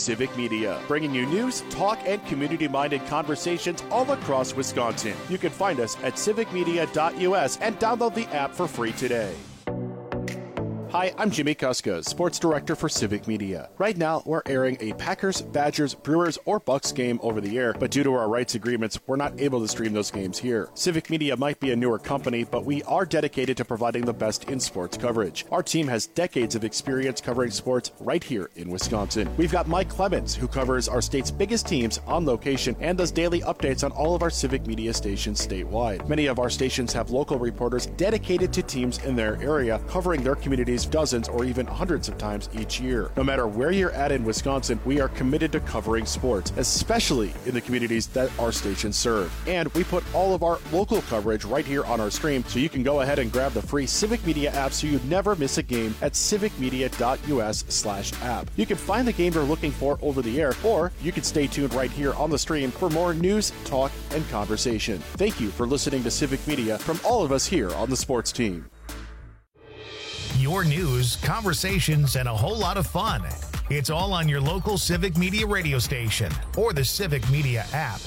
Civic Media, bringing you news, talk, and community-minded conversations all across Wisconsin. You can find us at civicmedia.us and download the app for free today. Hi, I'm Jimmy Kuska, Sports Director for Civic Media. Right now, we're airing a Packers, Badgers, Brewers, or Bucks game over the air, but due to our rights agreements, we're not able to stream those games here. Civic Media might be a newer company, but we are dedicated to providing the best in sports coverage. Our team has decades of experience covering sports right here in Wisconsin. We've got Mike Clemens, who covers our state's biggest teams on location and does daily updates on all of our Civic Media stations statewide. Many of our stations have local reporters dedicated to teams in their area, covering their communities dozens or even hundreds of times each year. No matter where you're at in Wisconsin, we are committed to covering sports, especially in the communities that our stations serve. And we put all of our local coverage right here on our stream, so you can go ahead and grab the free Civic Media app so you never miss a game at civicmedia.us/app. You can find the game you're looking for over the air, or you can stay tuned right here on the stream for more news, talk, and conversation. Thank you for listening to Civic Media from all of us here on the sports team. Your news, conversations, and a whole lot of fun. It's all on your local Civic Media radio station or the Civic Media app.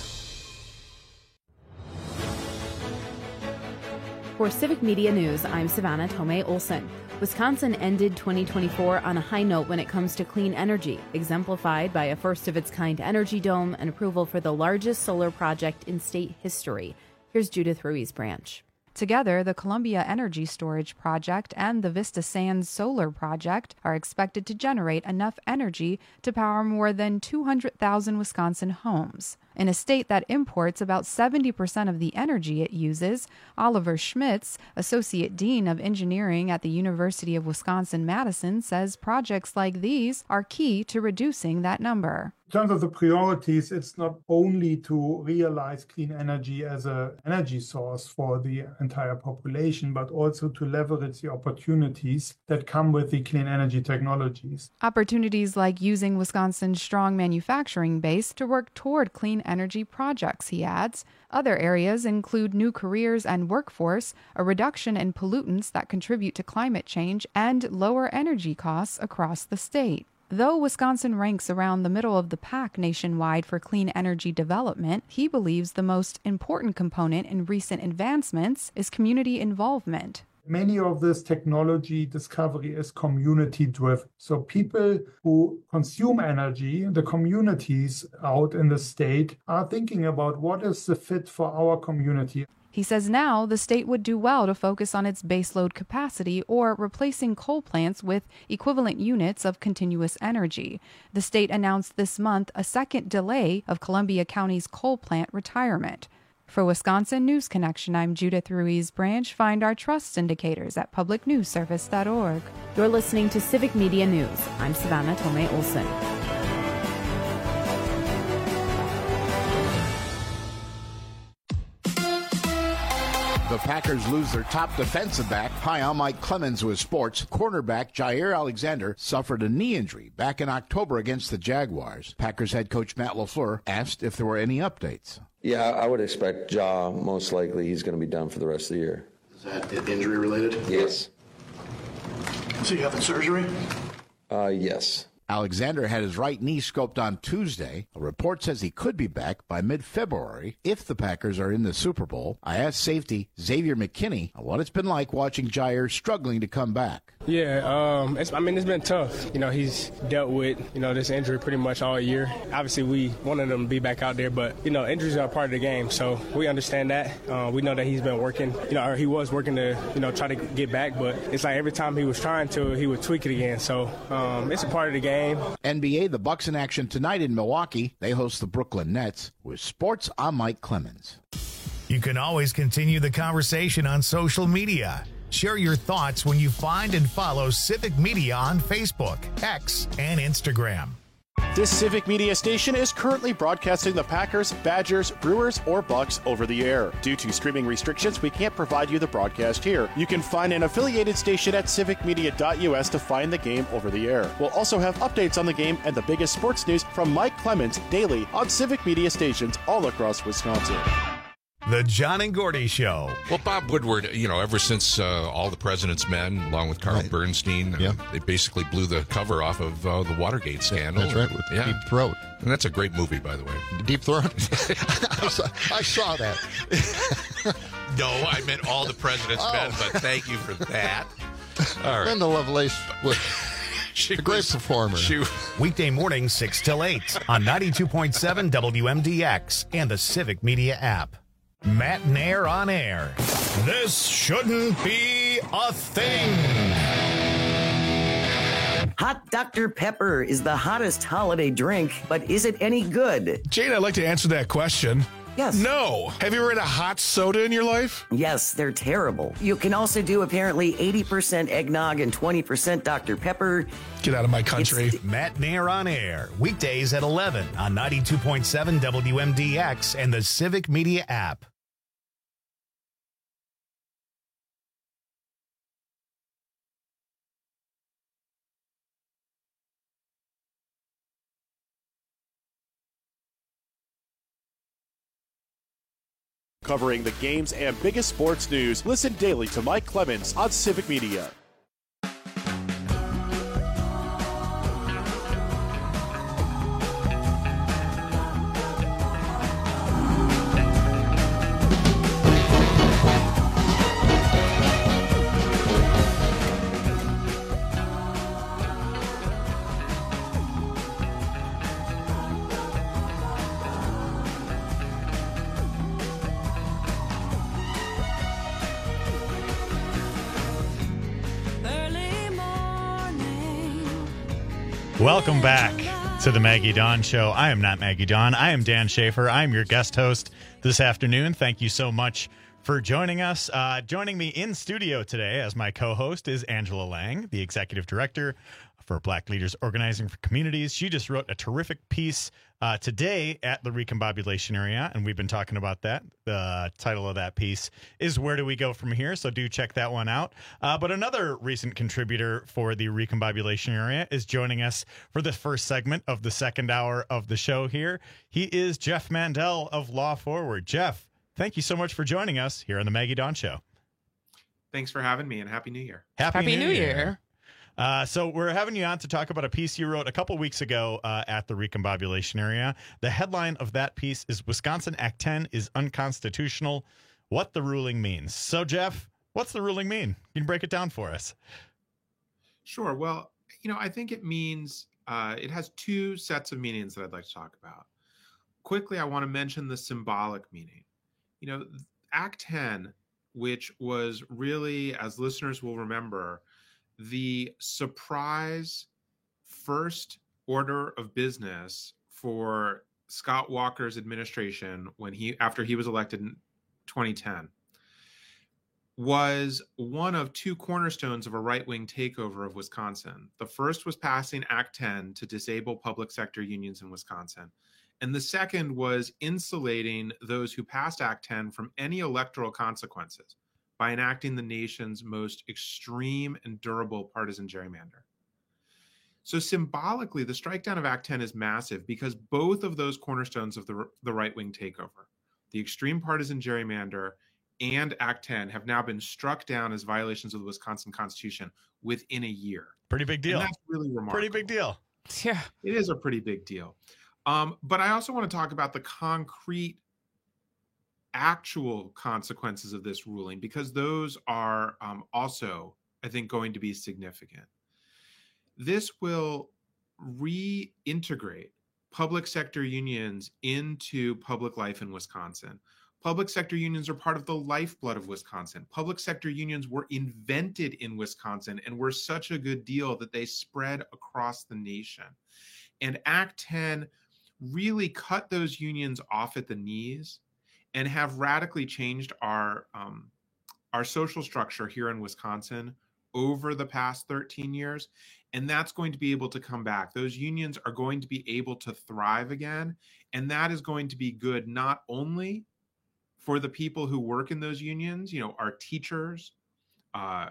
For Civic Media News, I'm Savannah Tomei Olson. Wisconsin ended 2024 on a high note when it comes to clean energy, exemplified by a first-of-its-kind energy dome and approval for the largest solar project in state history. Here's Judith Ruiz-Branch. Together, the Columbia Energy Storage Project and the Vista Sands Solar Project are expected to generate enough energy to power more than 200,000 Wisconsin homes. In a state that imports about 70% of the energy it uses, Oliver Schmitz, Associate Dean of Engineering at the University of Wisconsin-Madison, says projects like these are key to reducing that number. In terms of the priorities, it's not only to realize clean energy as an energy source for the entire population, but also to leverage the opportunities that come with the clean energy technologies. Opportunities like using Wisconsin's strong manufacturing base to work toward clean energy projects, he adds. Other areas include new careers and workforce, a reduction in pollutants that contribute to climate change, and lower energy costs across the state. Though Wisconsin ranks around the middle of the pack nationwide for clean energy development, he believes the most important component in recent advancements is community involvement. Many of this technology discovery is community-driven. So people who consume energy, the communities out in the state, are thinking about what is the fit for our community. He says now the state would do well to focus on its baseload capacity or replacing coal plants with equivalent units of continuous energy. The state announced this month a second delay of Columbia County's coal plant retirement. For Wisconsin News Connection, I'm Judith Ruiz-Branch. Find our trust indicators at publicnewsservice.org. You're listening to Civic Media News. I'm Savannah Tomei Olson. The Packers lose their top defensive back. Hi, I'm Mike Clemens with sports. Cornerback Jair Alexander suffered a knee injury back in October against the Jaguars. Packers head coach Matt LaFleur asked if there were any updates. Yeah, I would expect Ja, most likely he's going to be done for the rest of the year. Is that injury related? Yes. So you having surgery? Yes. Alexander had his right knee scoped on Tuesday. A report says he could be back by mid-February if the Packers are in the Super Bowl. I asked safety Xavier McKinney what it's been like watching Jair struggling to come back. Yeah, it's been tough. He's dealt with, this injury pretty much all year. Obviously, we wanted him to be back out there, but, injuries are a part of the game, so we understand that. We know that he's been working, or he was working to, try to get back, but it's like every time he was trying to, he would tweak it again. So it's a part of the game. NBA, the Bucks in action tonight in Milwaukee. They host the Brooklyn Nets. With sports, I'm Mike Clemens. You can always continue the conversation on social media. Share your thoughts when you find and follow Civic Media on Facebook, X, and Instagram. This Civic Media station is currently broadcasting the Packers, Badgers, Brewers, or Bucks over the air. Due to streaming restrictions, we can't provide you the broadcast here. You can find an affiliated station at civicmedia.us to find the game over the air. We'll also have updates on the game and the biggest sports news from Mike Clemens daily on Civic Media stations all across Wisconsin. The John and Gordy Show. Well, Bob Woodward, ever since All the President's Men, along with Carl Bernstein, they basically blew the cover off of the Watergate scandal. That's right, with Deep Throat. And that's a great movie, by the way. Deep Throat? I saw that. No, I meant All the President's Men, but thank you for that. All right. Linda Lovelace was a great performer. Weekday mornings 6 till 8 on 92.7 WMDX and the Civic Media app. Matt Nair on air. This shouldn't be a thing. Hot Dr. Pepper is the hottest holiday drink, but is it any good? Jane, I'd like to answer that question. Yes. No. Have you ever had a hot soda in your life? Yes, they're terrible. You can also do apparently 80% eggnog and 20% Dr. Pepper. Get out of my country. Matt Nair on air. Weekdays at 11 on 92.7 WMDX and the Civic Media app. Covering the games and biggest sports news, listen daily to Mike Clemens on Civic Media. Welcome back to the Maggie Dawn Show. I am not Maggie Dawn. I am Dan Schaefer. I'm your guest host this afternoon. Thank you so much for joining us. Joining me in studio today as my co-host is Angela Lang, the executive director for Black Leaders Organizing for Communities. She just wrote a terrific piece today at the Recombobulation Area, and we've been talking about that. The title of that piece is Where Do We Go From Here? So do check that one out. But another recent contributor for the Recombobulation Area is joining us for the first segment of the second hour of the show here. He is Jeff Mandel of Law Forward. Jeff, thank you so much for joining us here on the Maggie Dawn Show. Thanks for having me, and Happy New Year. Happy New Year. So we're having you on to talk about a piece you wrote a couple weeks ago at the Recombobulation Area. The headline of that piece is Wisconsin Act 10 is unconstitutional, what the ruling means. So, Jeff, what's the ruling mean? Can you break it down for us? Sure. Well, I think it means it has two sets of meanings that I'd like to talk about. Quickly, I want to mention the symbolic meaning. Act 10, which was really, as listeners will remember, the surprise first order of business for Scott Walker's administration after he was elected in 2010, was one of two cornerstones of a right-wing takeover of Wisconsin. The first was passing Act 10 to disable public sector unions in Wisconsin. And the second was insulating those who passed Act 10 from any electoral consequences by enacting the nation's most extreme and durable partisan gerrymander. So symbolically, the strikedown of Act 10 is massive because both of those cornerstones of the right-wing takeover, the extreme partisan gerrymander and Act 10, have now been struck down as violations of the Wisconsin Constitution within a year. Pretty big deal. And that's really remarkable. Pretty big deal. Yeah. It is a pretty big deal. But I also want to talk about the concrete actual consequences of this ruling, because those are also, I think, going to be significant. This will reintegrate public sector unions into public life in Wisconsin. Public sector unions are part of the lifeblood of Wisconsin. Public sector unions were invented in Wisconsin and were such a good deal that they spread across the nation. And Act 10 really cut those unions off at the knees and have radically changed our social structure here in Wisconsin over the past 13 years. And that's going to be able to come back. Those unions are going to be able to thrive again. And that is going to be good not only for the people who work in those unions, our teachers, the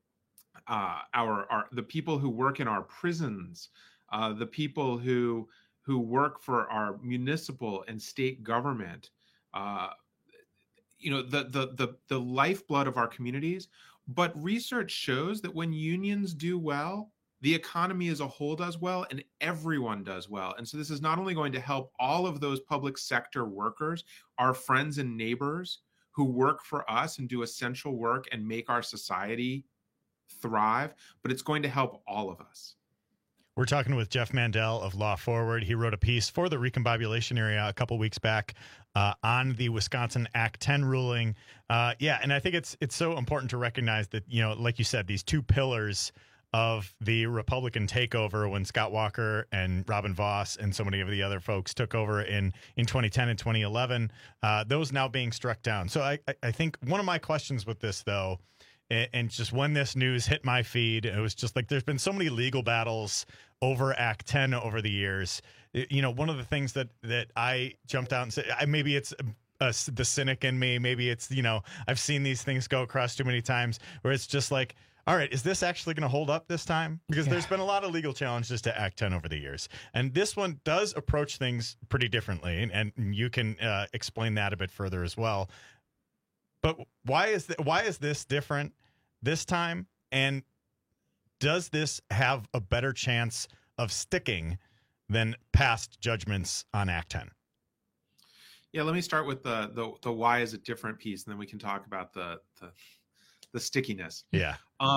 people who work in our prisons, the people who work for our municipal and state government, the lifeblood of our communities. But research shows that when unions do well, the economy as a whole does well, and everyone does well. And so this is not only going to help all of those public sector workers, our friends and neighbors who work for us and do essential work and make our society thrive, but it's going to help all of us. We're talking with Jeff Mandel of Law Forward. He wrote a piece for the Recombobulation area a couple weeks back on the Wisconsin Act 10 ruling. And I think it's so important to recognize that, like you said, these two pillars of the Republican takeover when Scott Walker and Robin Vos and so many of the other folks took over in 2010 and 2011, those now being struck down. So I think one of my questions with this, though, and just when this news hit my feed, it was just like there's been so many legal battles over Act 10 over the years. One of the things that I jumped out and said, maybe it's the cynic in me, maybe it's, I've seen these things go across too many times where it's just like, all right, is this actually going to hold up this time? Because there's been a lot of legal challenges to Act 10 over the years. And this one does approach things pretty differently. And you can explain that a bit further as well. But why is this different this time? And does this have a better chance of sticking than past judgments on Act 10? Yeah, let me start with the why is it different piece, and then we can talk about the stickiness. Yeah.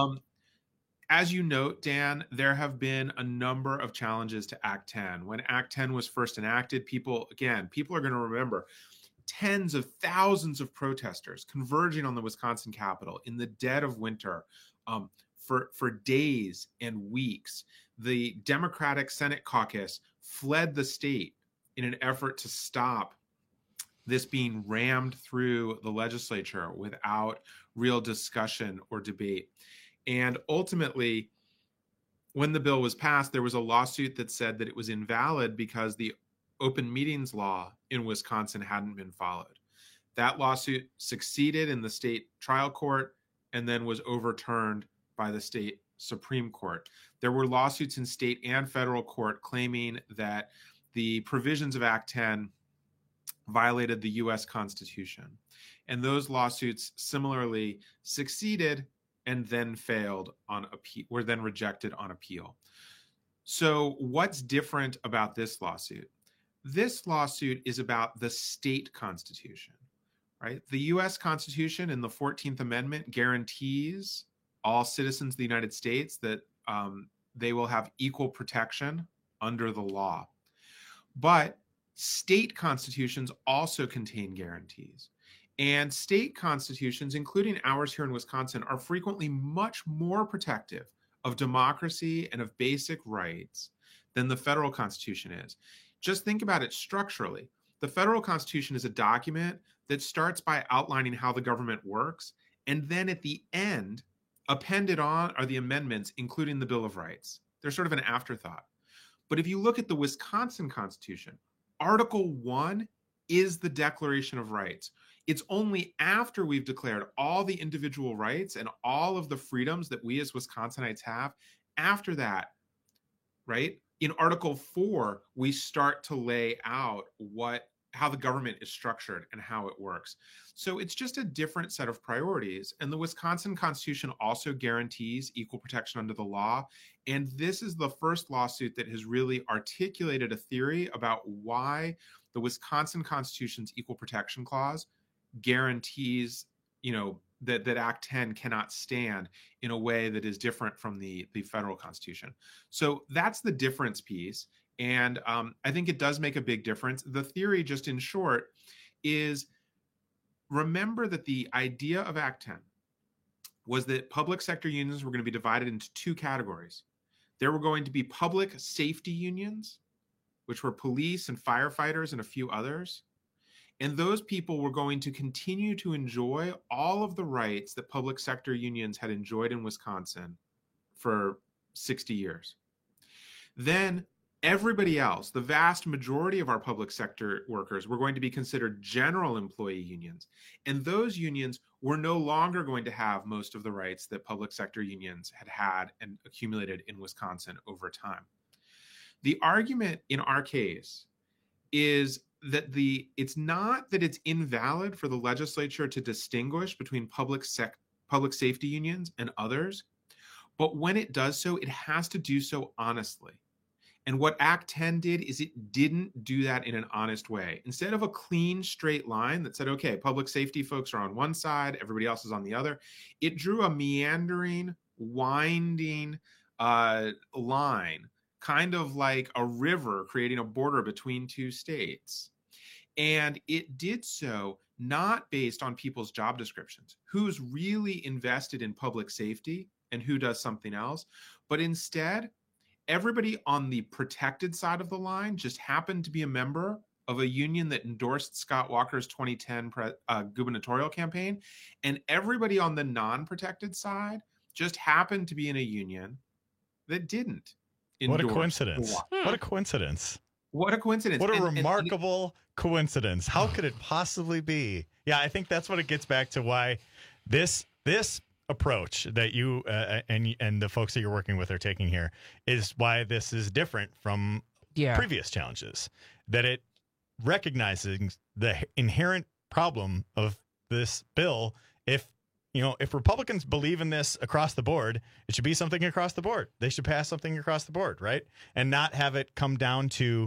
As you note, Dan, there have been a number of challenges to Act 10. When Act 10 was first enacted, people are going to remember tens of thousands of protesters converging on the Wisconsin Capitol in the dead of winter for days and weeks. The Democratic Senate caucus fled the state in an effort to stop this being rammed through the legislature without real discussion or debate. And ultimately, when the bill was passed, there was a lawsuit that said that it was invalid because the open meetings law in Wisconsin hadn't been followed. That lawsuit succeeded in the state trial court and then was overturned by the state Supreme Court. There were lawsuits in state and federal court claiming that the provisions of Act 10 violated the U.S. Constitution. And those lawsuits similarly succeeded and then failed on appeal, were then rejected on appeal. So what's different about this lawsuit? This lawsuit is about the state constitution, right? The U.S. Constitution in the 14th Amendment guarantees all citizens of the United States that they will have equal protection under the law. But state constitutions also contain guarantees. And state constitutions, including ours here in Wisconsin, are frequently much more protective of democracy and of basic rights than the federal Constitution is. Just think about it structurally. The federal Constitution is a document that starts by outlining how the government works, and then at the end, appended on are the amendments, including the Bill of Rights. They're sort of an afterthought. But if you look at the Wisconsin Constitution, Article 1 is the Declaration of Rights. It's only after we've declared all the individual rights and all of the freedoms that we as Wisconsinites have, after that, right, in Article 4, we start to lay out how the government is structured and how it works. So it's just a different set of priorities. And the Wisconsin Constitution also guarantees equal protection under the law. And this is the first lawsuit that has really articulated a theory about why the Wisconsin Constitution's Equal Protection Clause guarantees, that Act 10 cannot stand in a way that is different from the federal Constitution. So that's the difference piece. And I think it does make a big difference. The theory, just in short, is remember that the idea of Act 10 was that public sector unions were going to be divided into two categories. There were going to be public safety unions, which were police and firefighters and a few others. And those people were going to continue to enjoy all of the rights that public sector unions had enjoyed in Wisconsin for 60 years. Then everybody else, the vast majority of our public sector workers, were going to be considered general employee unions. And those unions were no longer going to have most of the rights that public sector unions had and accumulated in Wisconsin over time. The argument in our case is that it's not that it's invalid for the legislature to distinguish between public safety unions and others, but when it does so, it has to do so honestly. And what Act 10 did is it didn't do that in an honest way. Instead of a clean, straight line that said, okay, public safety folks are on one side, everybody else is on the other, it drew a meandering, winding line, kind of like a river creating a border between two states. And it did so not based on people's job descriptions, who's really invested in public safety and who does something else, but instead, everybody on the protected side of the line just happened to be a member of a union that endorsed Scott Walker's 2010 gubernatorial campaign, and everybody on the non-protected side just happened to be in a union that didn't endorse. What a coincidence. What a coincidence. What a coincidence. What a remarkable coincidence. How could it possibly be? Yeah, I think that's what it gets back to, why this approach that you and the folks that you're working with are taking here is why this is different from previous challenges. That it recognizes the inherent problem of this bill. If Republicans believe in this across the board, it should be something across the board. They should pass something across the board, right? And not have it come down to,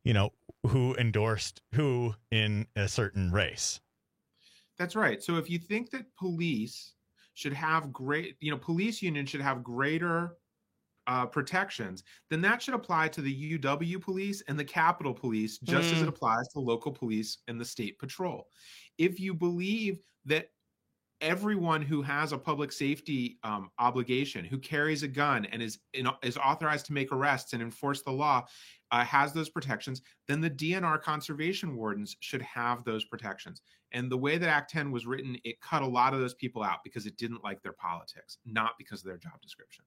who endorsed who in a certain race. That's right. So if you think that police should have police unions should have greater protections, then that should apply to the UW police and the Capitol Police, just as it applies to local police and the state patrol. If you believe that everyone who has a public safety obligation, who carries a gun and is authorized to make arrests and enforce the law, has those protections, then the DNR conservation wardens should have those protections. And the way that Act 10 was written, it cut a lot of those people out because it didn't like their politics, not because of their job description.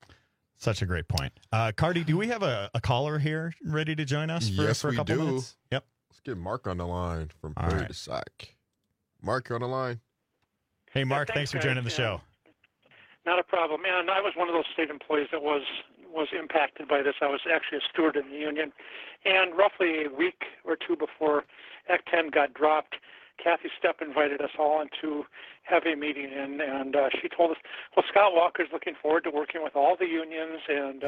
Such a great point. Cardi, do we have a caller here ready to join us for a couple minutes? Yep. Let's get Mark on the line from Prairie to Sac. Mark, you're on the line. Hey, Mark, thanks for joining the show. Not a problem. And I was one of those state employees that was impacted by this. I was actually a steward in the union. And roughly a week or two before Act 10 got dropped, Kathy Stepp invited us all in to have a meeting, and she told us, well, Scott Walker's looking forward to working with all the unions, and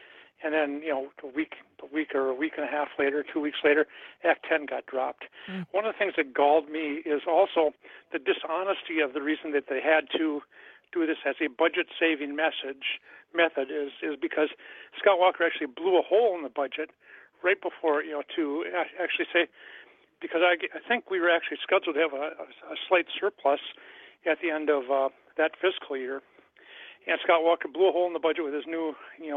then, a week or a week and a half later, 2 weeks later, Act 10 got dropped. One of the things that galled me is also the dishonesty of the reason that they had to do this as a budget-saving method is because Scott Walker actually blew a hole in the budget right before, to actually say, because I think we were actually scheduled to have a slight surplus at the end of that fiscal year, and Scott Walker blew a hole in the budget with his new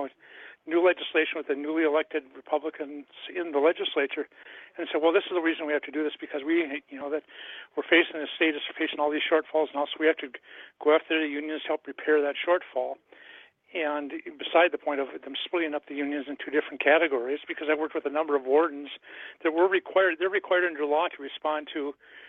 legislation with the newly elected Republicans in the legislature, and said, well, this is the reason we have to do this, because we, that we're facing, the state is facing all these shortfalls now, so we have to go after the unions to help repair that shortfall. And beside the point of them splitting up the unions in two different categories, because I worked with a number of wardens that they're required under law to respond to,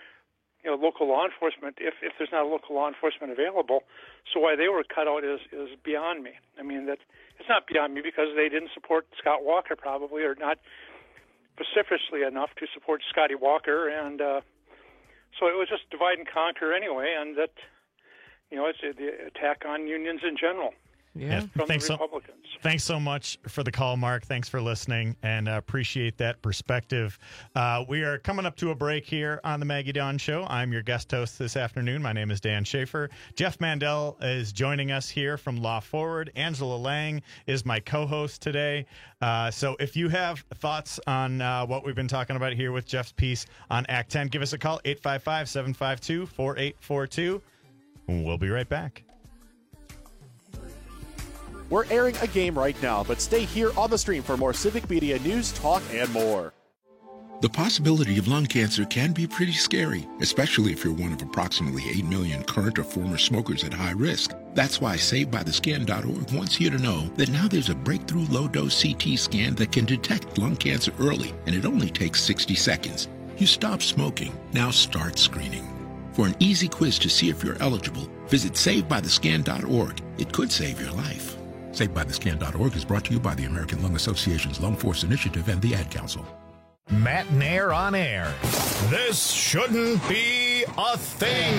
local law enforcement if there's not a local law enforcement available. So why they were cut out is beyond me. I mean, that it's not beyond me because they didn't support Scott Walker probably, or not vociferously enough to support Scotty Walker, and so it was just divide and conquer anyway, and that, it's the attack on unions in general. Yeah. From the Republicans. Thanks so much for the call, Mark. Thanks for listening, and appreciate that perspective. We are coming up to a break here on the Maggie Dawn Show. I'm your guest host this afternoon. My name is Dan Schaefer. Jeff Mandel is joining us here from Law Forward. Angela Lang is my co-host today. So if you have thoughts on what we've been talking about here with Jeff's piece on Act 10, give us a call, 855-752-4842. We'll be right back. We're airing a game right now, but stay here on the stream for more Civic Media news, talk, and more. The possibility of lung cancer can be pretty scary, especially if you're one of approximately 8 million current or former smokers at high risk. That's why SaveByTheScan.org wants you to know that now there's a breakthrough low-dose CT scan that can detect lung cancer early, and it only takes 60 seconds. You stop smoking, now start screening. For an easy quiz to see if you're eligible, visit SaveByTheScan.org. It could save your life. SaveByTheScan.org is brought to you by the American Lung Association's Lung Force Initiative and the Ad Council. Matt Nair on air. This shouldn't be a thing.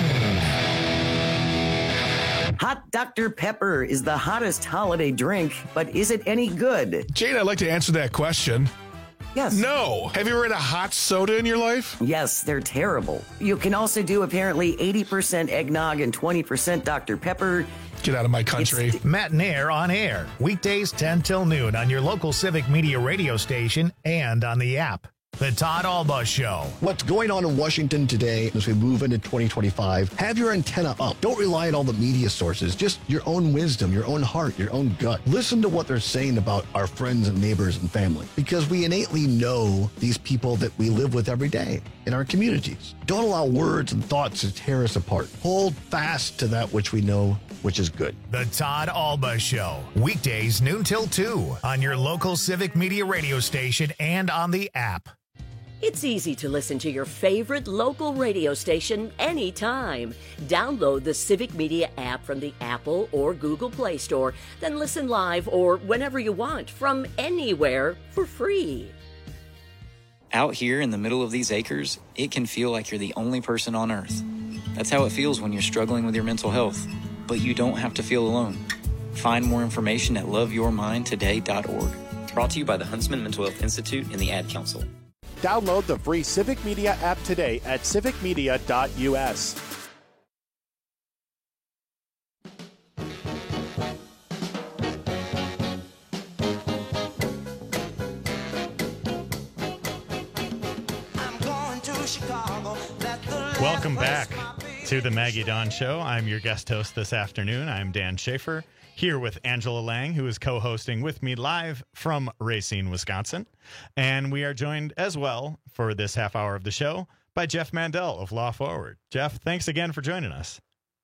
Hot Dr. Pepper is the hottest holiday drink, but is it any good? Jane, I'd like to answer that question. Yes. No. Have you ever had a hot soda in your life? Yes, they're terrible. You can also do apparently 80% eggnog and 20% Dr. Pepper. Get out of my country. Matt Nair on air. Weekdays 10 till noon on your local Civic Media radio station and on the app. The Todd Alba Show. What's going on in Washington today as we move into 2025? Have your antenna up. Don't rely on all the media sources. Just your own wisdom, your own heart, your own gut. Listen to what they're saying about our friends and neighbors and family, because we innately know these people that we live with every day in our communities. Don't allow words and thoughts to tear us apart. Hold fast to that which we know, which is good. The Todd Alba Show. Weekdays noon till 2 on your local Civic Media radio station and on the app. It's easy to listen to your favorite local radio station anytime. Download the Civic Media app from the Apple or Google Play Store, then listen live or whenever you want from anywhere for free. Out here in the middle of these acres, it can feel like you're the only person on earth. That's how it feels when you're struggling with your mental health. But you don't have to feel alone. Find more information at loveyourmindtoday.org. Brought to you by the Huntsman Mental Health Institute and the Ad Council. Download the free Civic Media app today at civicmedia.us. Welcome back to the Maggie Dawn Show. I'm your guest host this afternoon. I'm Dan Schaefer, here with Angela Lang, who is co-hosting with me live from Racine, Wisconsin. And we are joined as well for this half hour of the show by Jeff Mandel of Law Forward. Jeff, thanks again for joining us.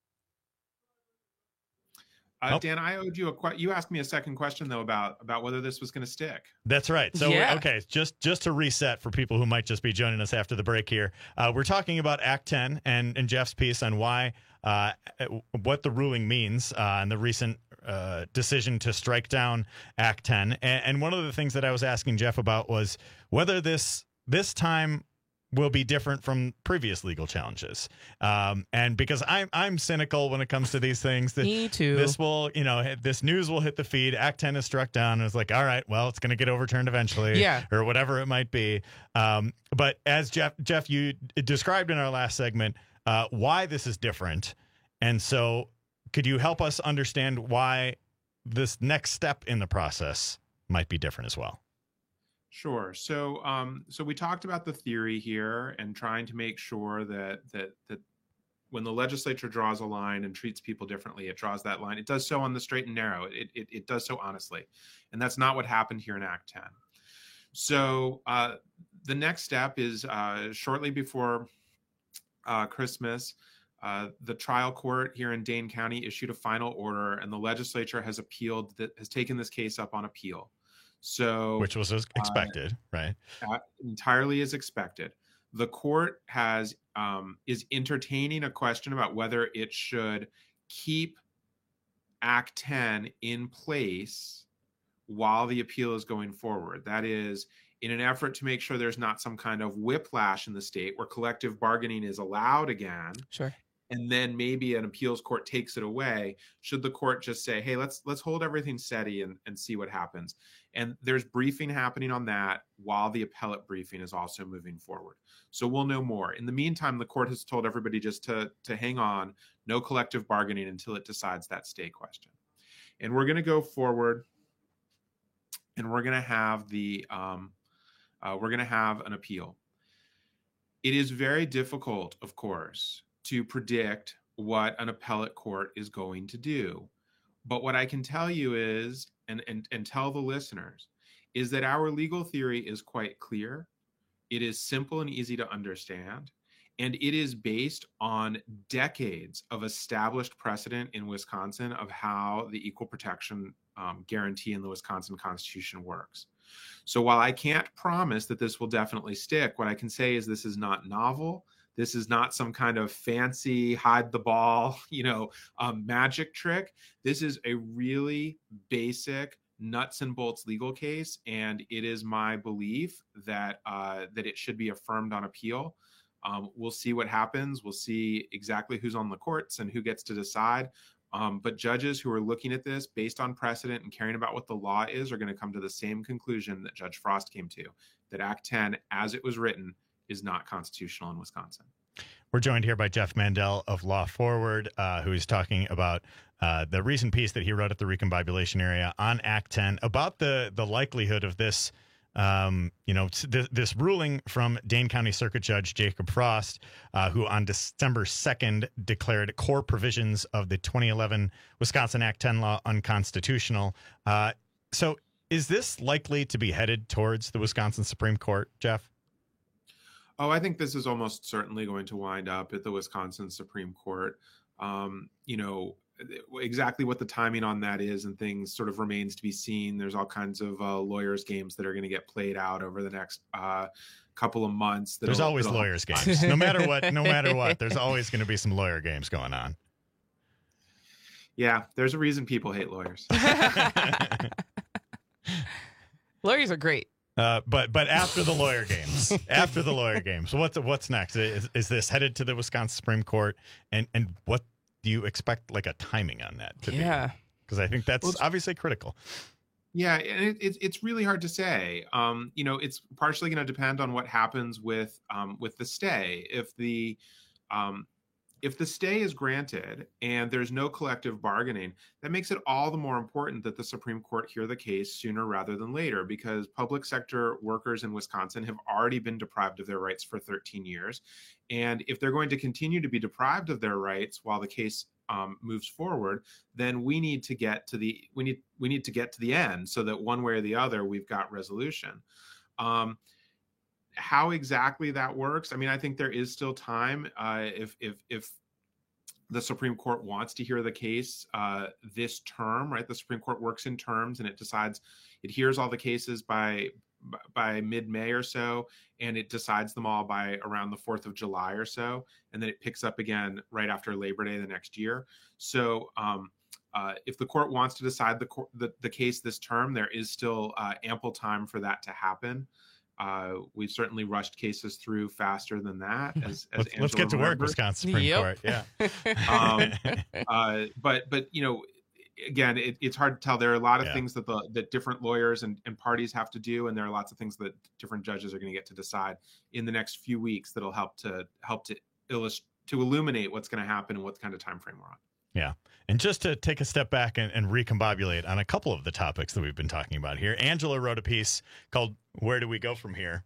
Dan, I owed you you asked me a second question, though, about whether this was going to stick. That's right. So, okay, just to reset for people who might just be joining us after the break here, we're talking about Act 10 and Jeff's piece on why, what the ruling means and the recent decision to strike down Act 10. And one of the things that I was asking Jeff about was whether this time will be different from previous legal challenges. And because I'm cynical when it comes to these things. Me too. This will, this news will hit the feed. Act 10 is struck down. And it's like, all right, well, it's going to get overturned eventually. Yeah. Or whatever it might be. But as Jeff, you described in our last segment, why this is different. And so could you help us understand why this next step in the process might be different as well? Sure. So we talked about the theory here and trying to make sure that when the legislature draws a line and treats people differently, it draws that line. It does so on the straight and narrow. It does so honestly. And that's not what happened here in Act 10. So the next step is shortly before Christmas, the trial court here in Dane County issued a final order, and the legislature has taken this case up on appeal. So, which was as expected, right? Entirely as expected. The court is entertaining a question about whether it should keep Act 10 in place while the appeal is going forward. That is, in an effort to make sure there's not some kind of whiplash in the state where collective bargaining is allowed again. Sure. And then maybe an appeals court takes it away. Should the court just say, hey, let's hold everything steady and see what happens? And there's briefing happening on that while the appellate briefing is also moving forward. So we'll know more. In the meantime, the court has told everybody just to hang on, no collective bargaining until it decides that stay question. And we're going to go forward, and we're going to have an appeal. It is very difficult, of course, to predict what an appellate court is going to do. But what I can tell you is, and tell the listeners, is that our legal theory is quite clear. It is simple and easy to understand. And it is based on decades of established precedent in Wisconsin of how the equal protection guarantee in the Wisconsin Constitution works. So while I can't promise that this will definitely stick, what I can say is this is not novel. This is not some kind of fancy hide the ball, magic trick. This is a really basic, nuts and bolts legal case, and it is my belief that that it should be affirmed on appeal. We'll see what happens. We'll see exactly who's on the courts and who gets to decide. But judges who are looking at this based on precedent and caring about what the law is are going to come to the same conclusion that Judge Frost came to, that Act 10, as it was written, is not constitutional in Wisconsin. We're joined here by Jeff Mandel of Law Forward, who is talking about the recent piece that he wrote at the Recombobulation area on Act 10 about the likelihood of this, this ruling from Dane County Circuit Judge Jacob Frost, who on December 2nd declared core provisions of the 2011 Wisconsin Act 10 law unconstitutional. So is this likely to be headed towards the Wisconsin Supreme Court, Jeff? Oh, I think this is almost certainly going to wind up at the Wisconsin Supreme Court. Exactly what the timing on that is and things sort of remains to be seen. There's all kinds of lawyers' games that are going to get played out over the next couple of months. There's always lawyers' games. No matter what, there's always going to be some lawyer games going on. Yeah, there's a reason people hate lawyers. Lawyers are great. But after the lawyer games, what's next? Is this headed to the Wisconsin Supreme Court? And what do you expect, like a timing on that to be? Because I think that's obviously critical. Yeah, and it's really hard to say. It's partially going to depend on what happens with the stay. If the stay is granted and there's no collective bargaining, that makes it all the more important that the Supreme Court hear the case sooner rather than later, because public sector workers in Wisconsin have already been deprived of their rights for 13 years. And if they're going to continue to be deprived of their rights while the case moves forward, then we need to get to the end so that one way or the other, we've got resolution. How exactly that works, I mean, I think there is still time if the Supreme Court wants to hear the case this term, right? The Supreme Court works in terms, and it hears all the cases by mid-May or so, and it decides them all by around the 4th of July or so, and then it picks up again right after Labor Day the next year. So if the court wants to decide the case this term, there is still ample time for that to happen. We've certainly rushed cases through faster than that. Let's get to work, Wisconsin Supreme Court. Yeah. But again, it's hard to tell. There are a lot of things that different lawyers and parties have to do, and there are lots of things that different judges are going to get to decide in the next few weeks that'll help to illuminate what's going to happen and what kind of time frame we're on. Yeah. And just to take a step back and recombobulate on a couple of the topics that we've been talking about here, Angela wrote a piece called Where Do We Go From Here?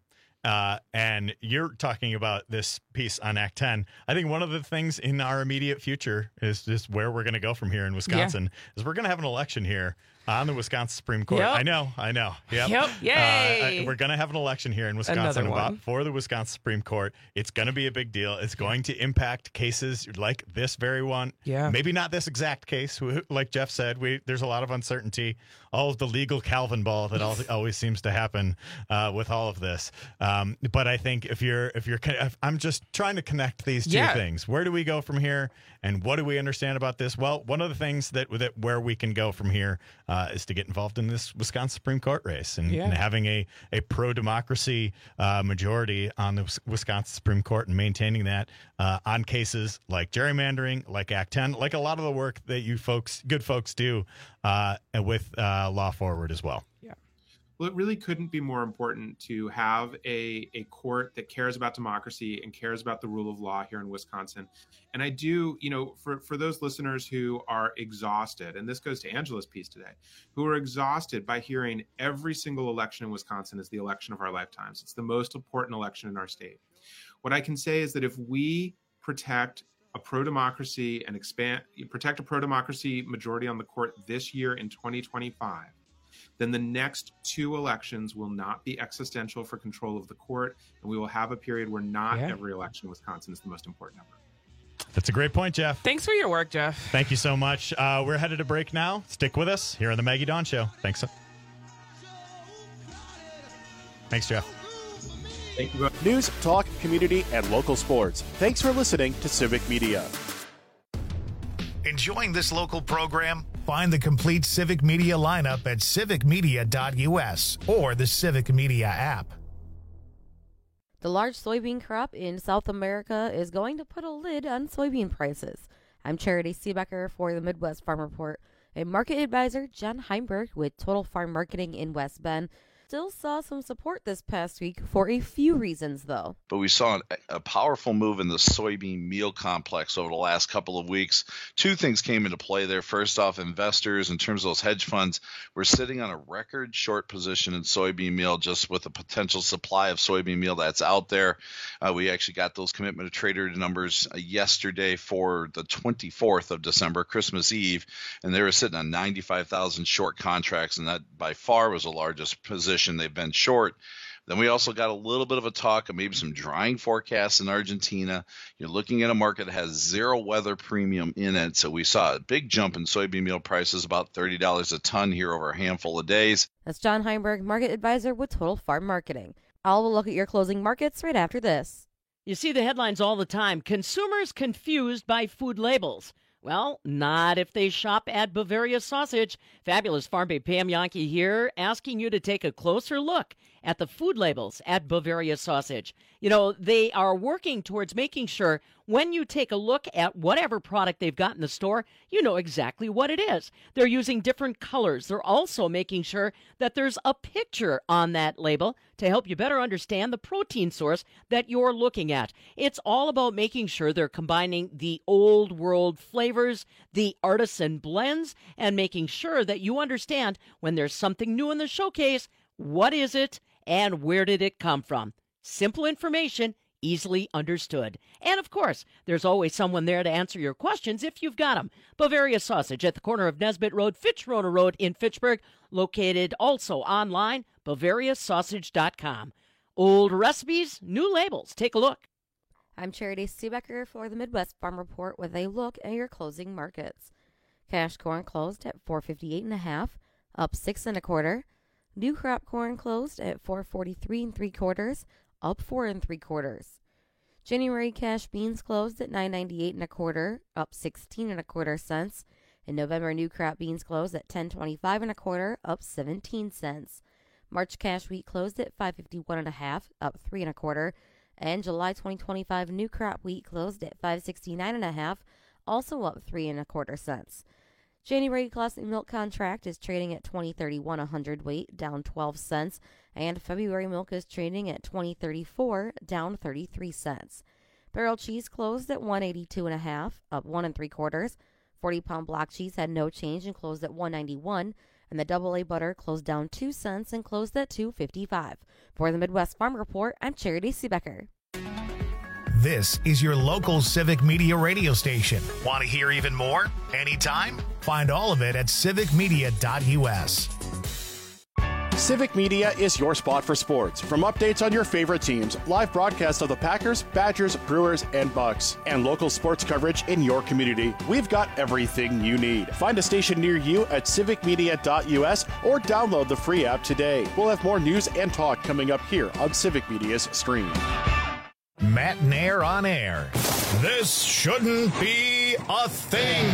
And you're talking about this piece on Act 10. I think one of the things in our immediate future is just where we're going to go from here in Wisconsin is we're going to have an election here on the Wisconsin Supreme Court. Yep. I know. Yep. Yay. We're going to have an election here in Wisconsin for the Wisconsin Supreme Court. It's going to be a big deal. It's going to impact cases like this very one. Yeah. Maybe not this exact case. Like Jeff said, there's a lot of uncertainty. All of the legal Calvin ball that always seems to happen with all of this. But I think if I'm just trying to connect these two things. Where do we go from here, and what do we understand about this? Well, one of the things that where we can go from here is to get involved in this Wisconsin Supreme Court race and having a pro-democracy majority on the Wisconsin Supreme Court and maintaining that on cases like gerrymandering, like Act 10, like a lot of the work that you good folks do with Law Forward as well. Yeah. Well, it really couldn't be more important to have a court that cares about democracy and cares about the rule of law here in Wisconsin. And I do, for those listeners who are exhausted, and this goes to Angela's piece today, who are exhausted by hearing every single election in Wisconsin is the election of our lifetimes. It's the most important election in our state. What I can say is that if we protect a pro-democracy and protect a pro-democracy majority on the court this year in 2025, then the next two elections will not be existential for control of the court, and we will have a period where not every election in Wisconsin is the most important ever. That's a great point, Jeff. Thanks for your work, Jeff. Thank you so much. We're headed to break now. Stick with us here on the Maggie Dawn Show. Thanks, Jeff. Thank you. News, talk, community, and local sports. Thanks for listening to Civic Media. Enjoying this local program? Find the complete Civic Media lineup at civicmedia.us or the Civic Media app. The large soybean crop in South America is going to put a lid on soybean prices. I'm Charity Seebecker for the Midwest Farm Report. A market advisor, John Heimberg with Total Farm Marketing in West Bend, still saw some support this past week for a few reasons, though. But we saw a powerful move in the soybean meal complex over the last couple of weeks. Two things came into play there. First off, investors, in terms of those hedge funds, were sitting on a record short position in soybean meal just with the potential supply of soybean meal that's out there. We actually got those commitment of trader numbers yesterday for the 24th of December, Christmas Eve, and they were sitting on 95,000 short contracts, and that by far was the largest position they've been short. Then we also got a little bit of a talk of maybe some drying forecasts in Argentina. You're looking at a market that has zero weather premium in it. So we saw a big jump in soybean meal prices, about $30 a ton here over a handful of days. That's John Heimberg, market advisor with Total Farm Marketing. I'll look at your closing markets right after this. You see the headlines all the time. Consumers confused by food labels. Well, not if they shop at Bavaria Sausage. Fabulous Farm Babe Pam Yankee here, asking you to take a closer look at the food labels at Bavaria Sausage. You know, they are working towards making sure when you take a look at whatever product they've got in the store, you know exactly what it is. They're using different colors. They're also making sure that there's a picture on that label to help you better understand the protein source that you're looking at. It's all about making sure they're combining the old world flavors, the artisan blends, and making sure that you understand when there's something new in the showcase, what is it and where did it come from? Simple information, easily understood. And of course, there's always someone there to answer your questions if you've got them. Bavaria Sausage at the corner of Nesbitt Road, Fitzroy Road in Fitchburg, located also online, BavariaSausage.com. Old recipes, new labels. Take a look. I'm Charity Seebecker for the Midwest Farm Report with a look at your closing markets. Cash corn closed at $458.5, up 6 1/4. New crop corn closed at $443 3/4, up 4 3/4. January cash beans closed at $998 1/4, up 16 1/4 cents. And November new crop beans closed at $1025 1/4, up 17 cents. March cash wheat closed at $551 1/2, up 3 1/4. And July 2025 new crop wheat closed at $569 1/2, also up 3 1/4 cents. January classic milk contract is trading at $20.31 a hundredweight, down 12 cents, and February milk is trading at $20.34, down 33 cents. Barrel cheese closed at $182 1/2, up 1 3/4. 40-pound block cheese had no change and closed at $191, and the double A butter closed down 2 cents and closed at $2.55. For the Midwest Farm Report, I'm Charity Seebecker. This is your local Civic Media radio station. Want to hear even more? Anytime? Find all of it at civicmedia.us. Civic Media is your spot for sports. From updates on your favorite teams, live broadcasts of the Packers, Badgers, Brewers, and Bucks, and local sports coverage in your community, we've got everything you need. Find a station near you at civicmedia.us or download the free app today. We'll have more news and talk coming up here on Civic Media's stream. Matt Nair on air. This shouldn't be a thing.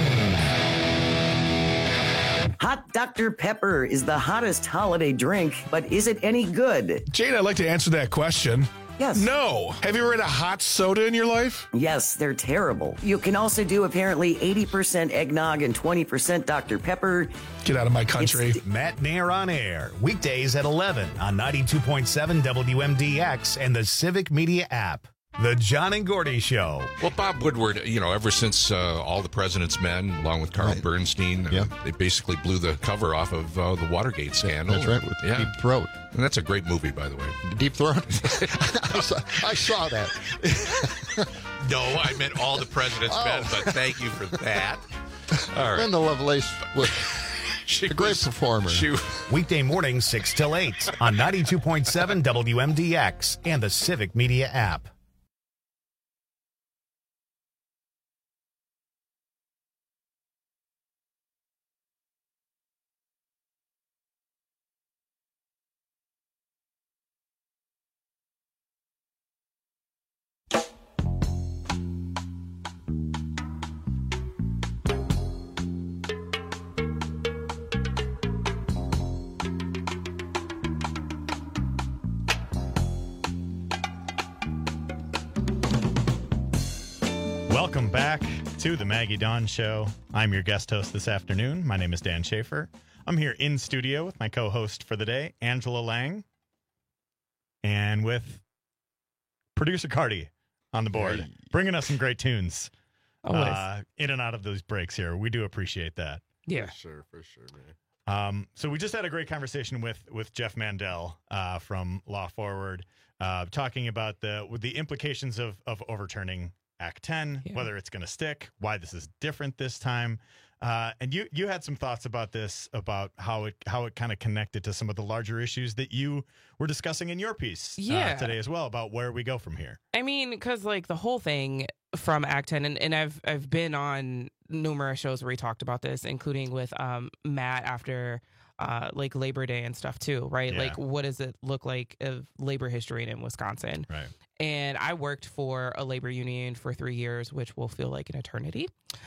Hot Dr. Pepper is the hottest holiday drink, but is it any good? Jade, I'd like to answer that question. Yes. No. Have you ever had a hot soda in your life? Yes, they're terrible. You can also do apparently 80% eggnog and 20% Dr. Pepper. Get out of my country. Matt Nair on air. Weekdays at 11 on 92.7 WMDX and the Civic Media app. The John and Gordy Show. Well, Bob Woodward, ever since All the President's Men, along with Carl Bernstein, they basically blew the cover off of the Watergate scandal. That's right, with Deep Throat. And that's a great movie, by the way. Deep Throat? I saw that. No, I meant All the President's Men, but thank you for that. All right. Linda Lovelace was a great performer. Weekday mornings 6 till 8 on 92.7 WMDX and the Civic Media app. Welcome back to the Maggie Dawn Show. I'm your guest host this afternoon. My name is Dan Schaefer. I'm here in studio with my co-host for the day, Angela Lang, and with producer Cardi on the board, bringing us some great tunes in and out of those breaks here. We do appreciate that. Yeah, for sure, man. So we just had a great conversation with Jeff Mandel from Law Forward, talking about the implications of overturning Act 10, whether it's going to stick, why this is different this time. And you had some thoughts about this, about how it kind of connected to some of the larger issues that you were discussing in your piece today as well, about where we go from here. I mean, because like the whole thing from Act 10, and I've been on numerous shows where we talked about this, including with Matt after like Labor Day and stuff too, right? Yeah. Like, what does it look like of labor history in Wisconsin? Right. And I worked for a labor union for 3 years, which will feel like an eternity.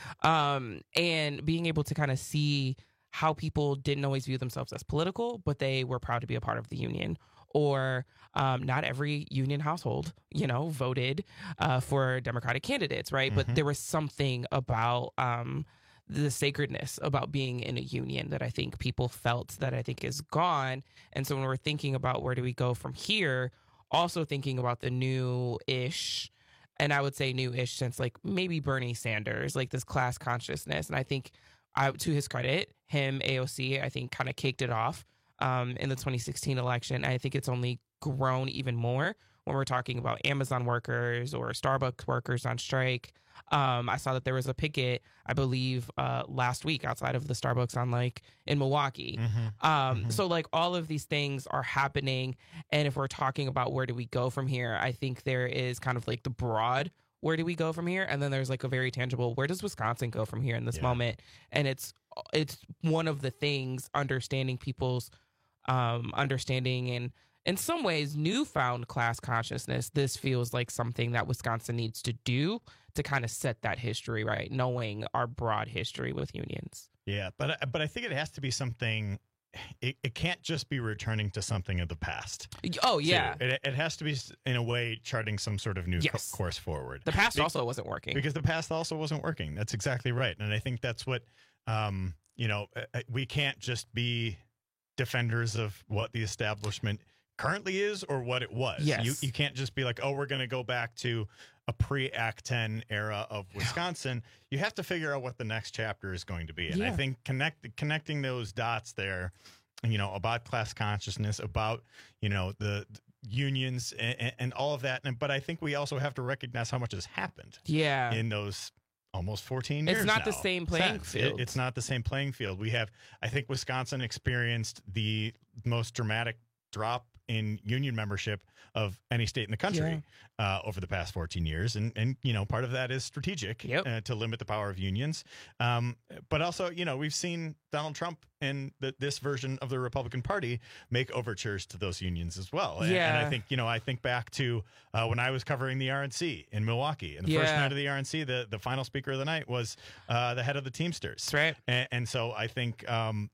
And being able to kind of see how people didn't always view themselves as political, but they were proud to be a part of the union. Or not every union household, voted for Democratic candidates, right? Mm-hmm. But there was something about the sacredness about being in a union that I think people felt that I think is gone. And so when we're thinking about where do we go from here, also thinking about the new-ish, and I would say new-ish since like maybe Bernie Sanders, like this class consciousness. And I think to his credit, him, AOC, I think kind of caked it off in the 2016 election. I think it's only grown even more when we're talking about Amazon workers or Starbucks workers on strike. I saw that there was a picket, I believe, last week outside of the Starbucks in Milwaukee. So like all of these things are happening. And if we're talking about where do we go from here, I think there is kind of like the broad, where do we go from here? And then there's like a very tangible, where does Wisconsin go from here in this moment? And it's one of the things, understanding people's understanding and in some ways newfound class consciousness. This feels like something that Wisconsin needs to do to kind of set that history right, knowing our broad history with unions. Yeah, but I think it has to be something. It can't just be returning to something of the past. Oh yeah, it has to be in a way charting some sort of new course forward. The past also wasn't working, because the past also wasn't working. That's exactly right, and I think that's what we can't just be defenders of what the establishment currently is or what it was. Yes. You can't just be like, oh, we're going to go back to a pre-Act 10 era of Wisconsin. You have to figure out what the next chapter is going to be. And I think connecting those dots there, about class consciousness, about, the unions and all of that. But I think we also have to recognize how much has happened in those almost 14 years. It's not now. the same playing field. It's not the same playing field. I think Wisconsin experienced the most dramatic drop in union membership of any state in the country over the past 14 years. And part of that is strategic to limit the power of unions. But also, we've seen Donald Trump and this version of the Republican Party make overtures to those unions as well. And I think back to when I was covering the RNC in Milwaukee, and the first night of the RNC, the final speaker of the night was the head of the Teamsters. That's right. And so I think, and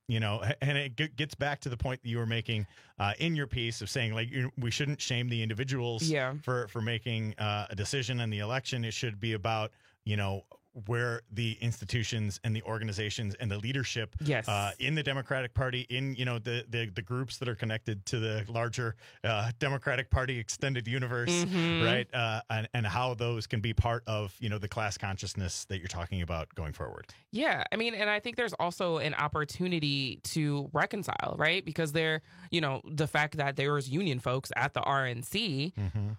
it gets back to the point that you were making in your piece of saying, like, we shouldn't shame the individuals for making a decision in the election. It should be about, where the institutions and the organizations and the leadership in the Democratic Party, in the groups that are connected to the larger Democratic Party extended universe, right? And how those can be part of the class consciousness that you're talking about going forward. Yeah, I mean, and I think there's also an opportunity to reconcile, right? Because the fact that there was union folks at the RNC.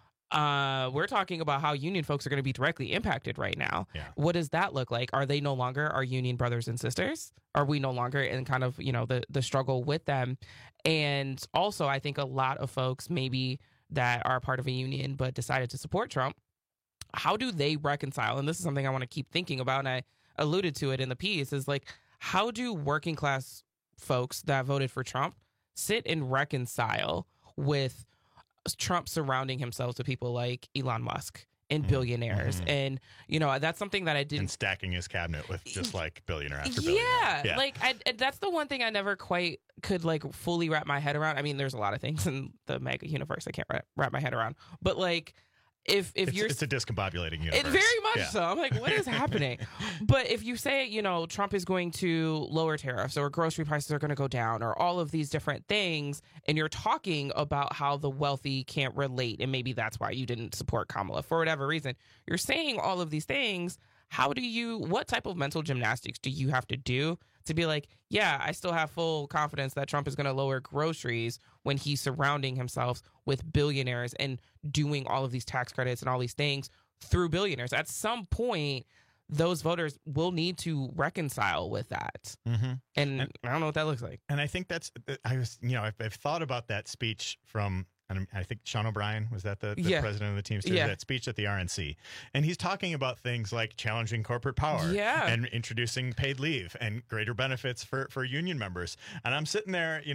We're talking about how union folks are going to be directly impacted right now. Yeah. What does that look like? Are they no longer our union brothers and sisters? Are we no longer in kind of, the struggle with them? And also, I think a lot of folks maybe that are part of a union but decided to support Trump, how do they reconcile? And this is something I want to keep thinking about, and I alluded to it in the piece, is like, how do working class folks that voted for Trump sit and reconcile with Trump surrounding himself with people like Elon Musk and billionaires? And, that's something that I didn't... And stacking his cabinet with just like billionaire after billionaire. Yeah. Like, that's the one thing I never quite could like fully wrap my head around. I mean, there's a lot of things in the mega universe I can't wrap my head around. But like, if you're, it's a discombobulating universe. It very much so. I'm like, what is happening? But if you say, Trump is going to lower tariffs or grocery prices are going to go down or all of these different things, and you're talking about how the wealthy can't relate, and maybe that's why you didn't support Kamala for whatever reason, you're saying all of these things. What type of mental gymnastics do you have to do to be like, yeah, I still have full confidence that Trump is going to lower groceries when he's surrounding himself with billionaires and doing all of these tax credits and all these things through billionaires? At some point, those voters will need to reconcile with that. Mm-hmm. And I don't know what that looks like. And I think I've thought about that speech from, I think Sean O'Brien, was that the president of the team? That speech at the RNC. And he's talking about things like challenging corporate power and introducing paid leave and greater benefits for union members. And I'm sitting there,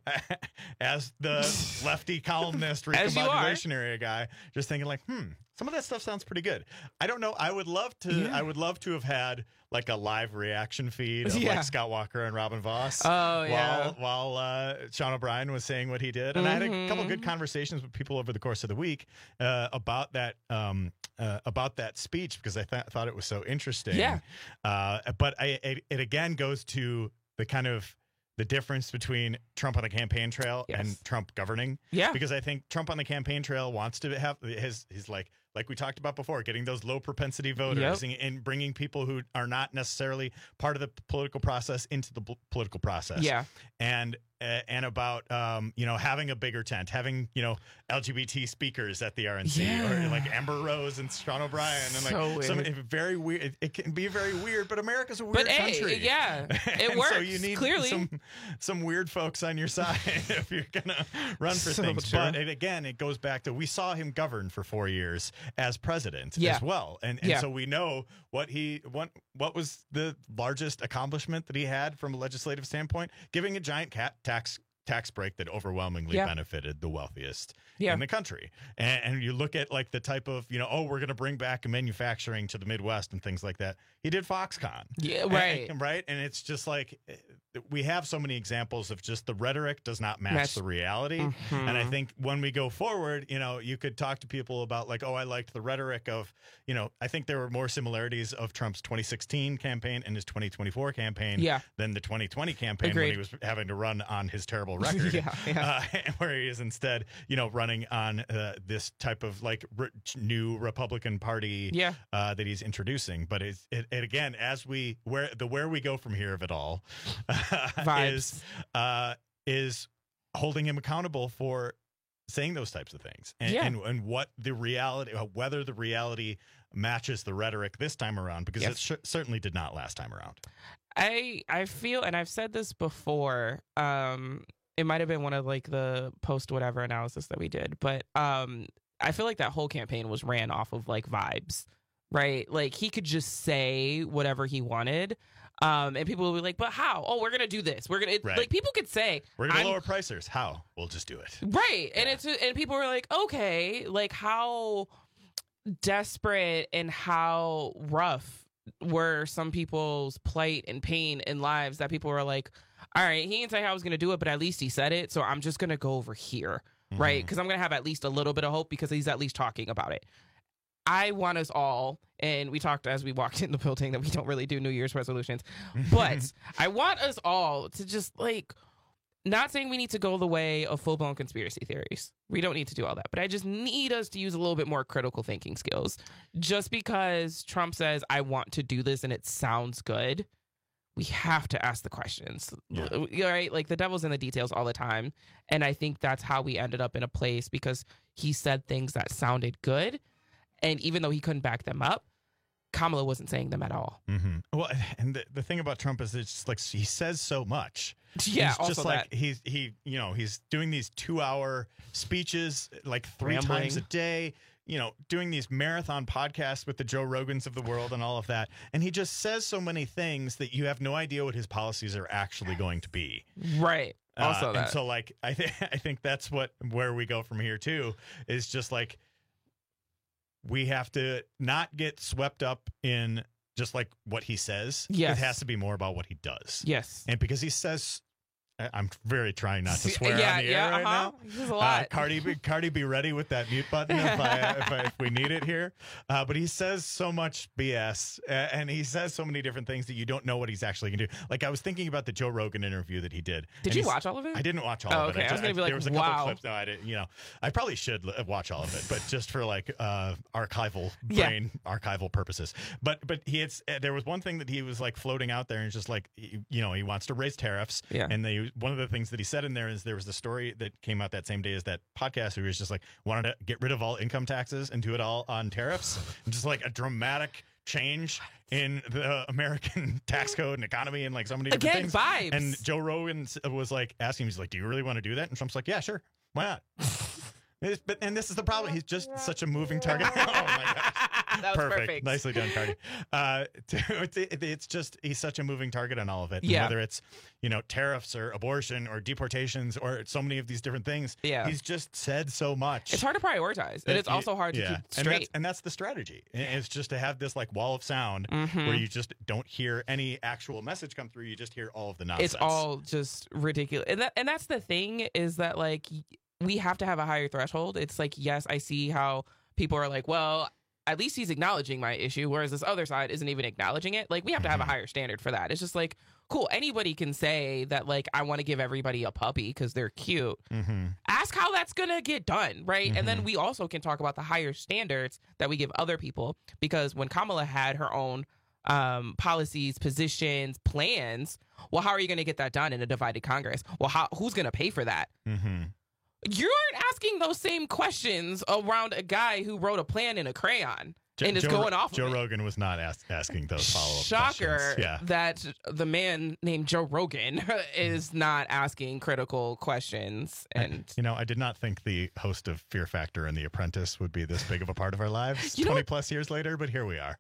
as the lefty columnist, recombobulation area guy, just thinking like, some of that stuff sounds pretty good. I don't know. I would love to have had like a live reaction feed of like Scott Walker and Robin Voss. While Sean O'Brien was saying what he did, and I had a couple good conversations with people over the course of the week about that speech because I thought it was so interesting. Yeah. But it again goes to the kind of the difference between Trump on the campaign trail and Trump governing. Yeah. Because I think Trump on the campaign trail wants to have his like we talked about before, getting those low propensity voters and bringing people who are not necessarily part of the political process into the political process. Yeah. And about having a bigger tent, having LGBT speakers at the RNC or like Amber Rose and Sean O'Brien and like some very weird. It can be very weird, but America's a weird country. Yeah, it works. So you need clearly some weird folks on your side if you're gonna run for things. True. But it goes back to we saw him govern for 4 years as president as well, and so we know what was the largest accomplishment that he had from a legislative standpoint, giving a giant tax break that overwhelmingly benefited the wealthiest in the country. And you look at like the type of, we're going to bring back manufacturing to the Midwest and things like that. He did Foxconn. Yeah, right. Right. And it's just like we have so many examples of just the rhetoric does not match the reality. Mm-hmm. And I think when we go forward, you could talk to people about like, I liked the rhetoric of, I think there were more similarities of Trump's 2016 campaign and his 2024 campaign than the 2020 campaign when he was having to run on his terrible record, where he is instead, running on this type of like new Republican Party that he's introducing. But it again, as where we go from here of it all is holding him accountable for saying those types of things and what the reality, whether the reality matches the rhetoric this time around, because it certainly did not last time around. I feel, and I've said this before, it might have been one of like the post whatever analysis that we did, but I feel like that whole campaign was ran off of like vibes, right? Like he could just say whatever he wanted. And people will be like, but how? Oh, we're going to do this. We're going to, like, people could say, we're going to lower prices. How? We'll just do it. Right. Yeah. And people were like, okay, like how desperate and how rough were some people's plight and pain and lives that people were like, all right, he didn't say how I was going to do it, but at least he said it. So I'm just going to go over here. Mm-hmm. Right. Because I'm going to have at least a little bit of hope because he's at least talking about it. I want us all, and we talked as we walked in the building that we don't really do New Year's resolutions, but I want us all to just like, not saying we need to go the way of full-blown conspiracy theories. We don't need to do all that, but I just need us to use a little bit more critical thinking skills. Just because Trump says, I want to do this and it sounds good, we have to ask the questions. Yeah. Right? Like the devil's in the details all the time. And I think that's how we ended up in a place because he said things that sounded good. And even though he couldn't back them up, Kamala wasn't saying them at all. Mm-hmm. Well, and the thing about Trump is it's just like he says so much. Yeah, he's just like he's doing these 2-hour speeches like 3 times a day. Doing these marathon podcasts with the Joe Rogans of the world and all of that. And he just says so many things that you have no idea what his policies are actually going to be. Right. Also, and so like I think that's where we go from here too. Is just like. We have to not get swept up in just like what he says. Yes. It has to be more about what he does. Yes. And because he says I'm very trying not to swear on the air right now. This is a lot. Cardi, be ready with that mute button if we need it here. But he says so much BS, and he says so many different things that you don't know what he's actually going to do. Like, I was thinking about the Joe Rogan interview that he did. Did you watch all of it? I didn't watch all of it. I was going to be like, there was a couple clips. No, I didn't. You know, I probably should watch all of it, but just for like archival purposes. But there was one thing that he was like floating out there, and just like, you know, he wants to raise tariffs. Yeah. And one of the things that he said in there is there was the story that came out that same day as that podcast who was just like wanted to get rid of all income taxes and do it all on tariffs. And just like a dramatic change in the American tax code and economy and like so many different things. Vibes. And Joe Rogan was like asking him, he's like, do you really want to do that? And Trump's like, yeah, sure. Why not? And this is the problem. He's just such a moving target. Oh my gosh. That was perfect. Nicely done, Cardi. It's just, he's such a moving target on all of it. Yeah. Whether it's, you know, tariffs or abortion or deportations or so many of these different things. Yeah. He's just said so much. It's hard to prioritize. And it's also hard to keep straight. And that's the strategy. It's just to have this like wall of sound where you just don't hear any actual message come through. You just hear all of the nonsense. It's all just ridiculous. And that's the thing, is that like we have to have a higher threshold. It's like, yes, I see how people are like, well, at least he's acknowledging my issue, whereas this other side isn't even acknowledging it. Like, we have to have a higher standard for that. It's just like, cool, anybody can say that, like, I want to give everybody a puppy because they're cute. Ask how that's going to get done, right? And then we also can talk about the higher standards that we give other people, because when Kamala had her own policies, positions, plans, well, how are you going to get that done in a divided Congress? Well, who's going to pay for that? You aren't asking those same questions around a guy who wrote a plan in a crayon and is going off of Joe Rogan was not asking those follow-up Shocker questions. that the man named Joe Rogan is not asking critical questions. And you know, I did not think the host of Fear Factor and The Apprentice would be this big of a part of our lives 20 plus years later, but here we are.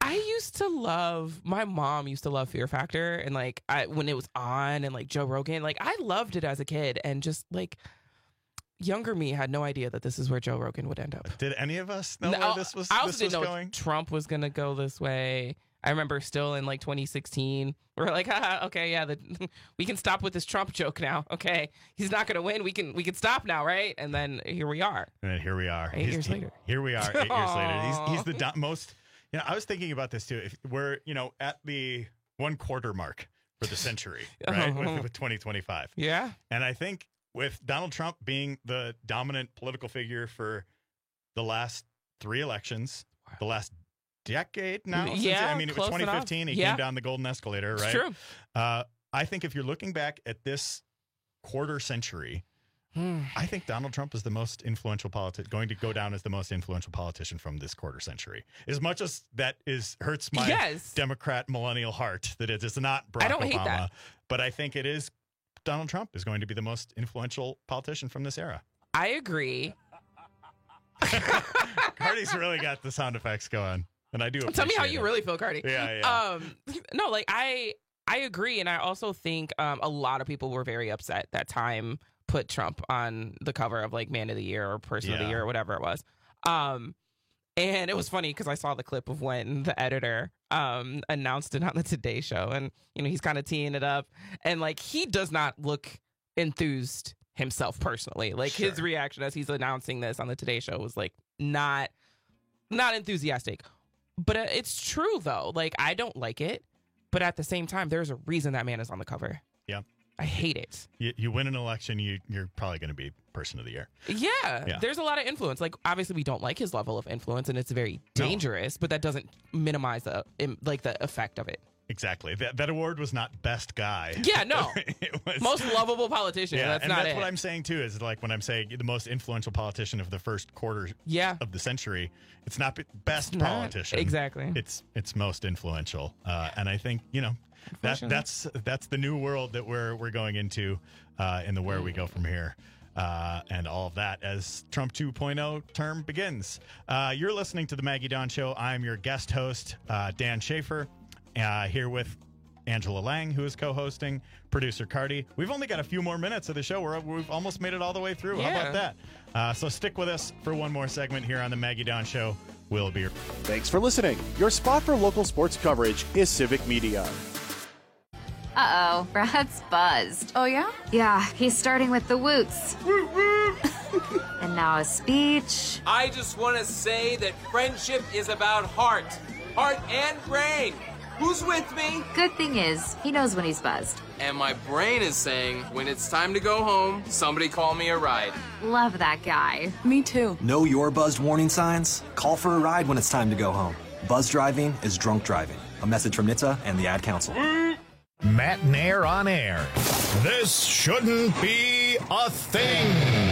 My mom used to love Fear Factor, and like when it was on, and like Joe Rogan, like I loved it as a kid, and just like younger me had no idea that this is where Joe Rogan would end up. Did any of us know where this was going? Trump was going to go this way. I remember still in like 2016, we're like, okay, yeah, we can stop with this Trump joke now. Okay, he's not going to win. We can stop now, right? And then here we are. And here we are. 8 years later. Here we are. 8 years later. He's the most. You know, I was thinking about this too. If we're, you know, at the 1/4 mark for the century, right, with 2025. Yeah, and I think, with Donald Trump being the dominant political figure for the last 3 elections, the last decade now. Yeah, I mean, it was 2015. Enough. He came down the golden escalator, right? It's true. I think if you're looking back at this quarter century, I think Donald Trump is the most influential going to go down as the most influential politician from this quarter century. As much as that hurts my Democrat millennial heart, that it is not Barack Obama. Hate that. But I think it is. Donald Trump is going to be the most influential politician from this era. I agree. Cardi's really got the sound effects going, and I do appreciate Tell me how you really feel, Cardi. Yeah. No, like I agree, and I also think a lot of people were very upset that Time put Trump on the cover of like Man of the Year or Person of the Year or whatever it was. And it was funny because I saw the clip of when the editor announced it on the Today Show, and you know, he's kind of teeing it up, and like he does not look enthused himself personally. Like his reaction as he's announcing this on the Today Show was like not enthusiastic. But it's true though. Like I don't like it, but at the same time, there's a reason that man is on the cover. Yeah. I hate it. You win an election, you're probably going to be Person of the Year. Yeah, there's a lot of influence. Like, obviously, we don't like his level of influence, and it's very dangerous, but that doesn't minimize the effect of it. Exactly. That award was not best guy. Yeah, no. It was most lovable politician. Yeah, that's not it. What I'm saying, too, is like when I'm saying the most influential politician of the first quarter of the century, it's not best politician. Exactly. It's most influential. And I think, you know, that's the new world that we're going into in the where we go from here. And all of that as Trump 2.0 term begins. You're listening to the Maggie Dawn Show. I'm your guest host, Dan Schaefer, here with Angela Lang, who is co-hosting, producer Cardi. We've only got a few more minutes of the show. We've almost made it all the way through. Yeah. How about that? So stick with us for one more segment here on the Maggie Dawn Show. We'll be. Thanks for listening. Your spot for local sports coverage is Civic Media. Uh-oh, Brad's buzzed. Oh, yeah? Yeah, he's starting with the woots. And now a speech. I just want to say that friendship is about heart and brain. Who's with me? Good thing is, he knows when he's buzzed. And my brain is saying, when it's time to go home, somebody call me a ride. Love that guy. Me too. Know your buzzed warning signs? Call for a ride when it's time to go home. Buzz driving is drunk driving. A message from NHTSA and the Ad Council. Matt Nair on air. This shouldn't be a thing.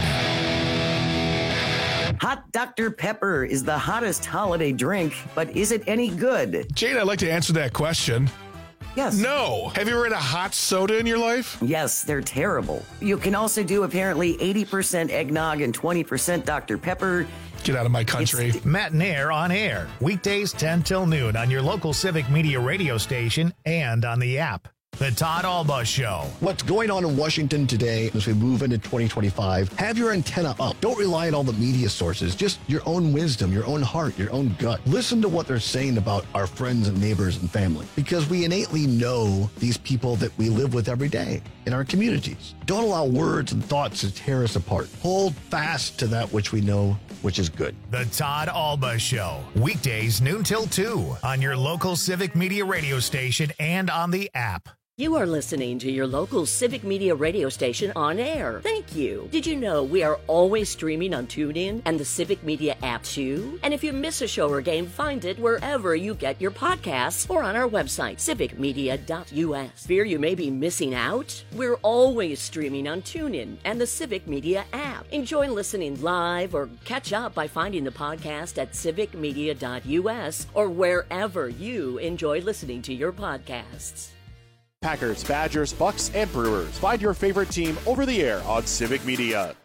Hot Dr. Pepper is the hottest holiday drink, but is it any good? Jane, I'd like to answer that question. Yes. No. Have you ever had a hot soda in your life? Yes, they're terrible. You can also do apparently 80% eggnog and 20% Dr. Pepper. Get out of my country. Matt Nair on air. Weekdays 10 till noon on your local Civic Media radio station and on the app. The Todd Alba Show. What's going on in Washington today as we move into 2025? Have your antenna up. Don't rely on all the media sources. Just your own wisdom, your own heart, your own gut. Listen to what they're saying about our friends and neighbors and family, because we innately know these people that we live with every day in our communities. Don't allow words and thoughts to tear us apart. Hold fast to that which we know, which is good. The Todd Alba Show. Weekdays noon till 2 on your local Civic Media radio station and on the app. You are listening to your local Civic Media radio station on air. Thank you. Did you know we are always streaming on TuneIn and the Civic Media app too? And if you miss a show or game, find it wherever you get your podcasts or on our website, civicmedia.us. Fear you may be missing out? We're always streaming on TuneIn and the Civic Media app. Enjoy listening live or catch up by finding the podcast at civicmedia.us or wherever you enjoy listening to your podcasts. Packers, Badgers, Bucks, and Brewers. Find your favorite team over the air on Civic Media.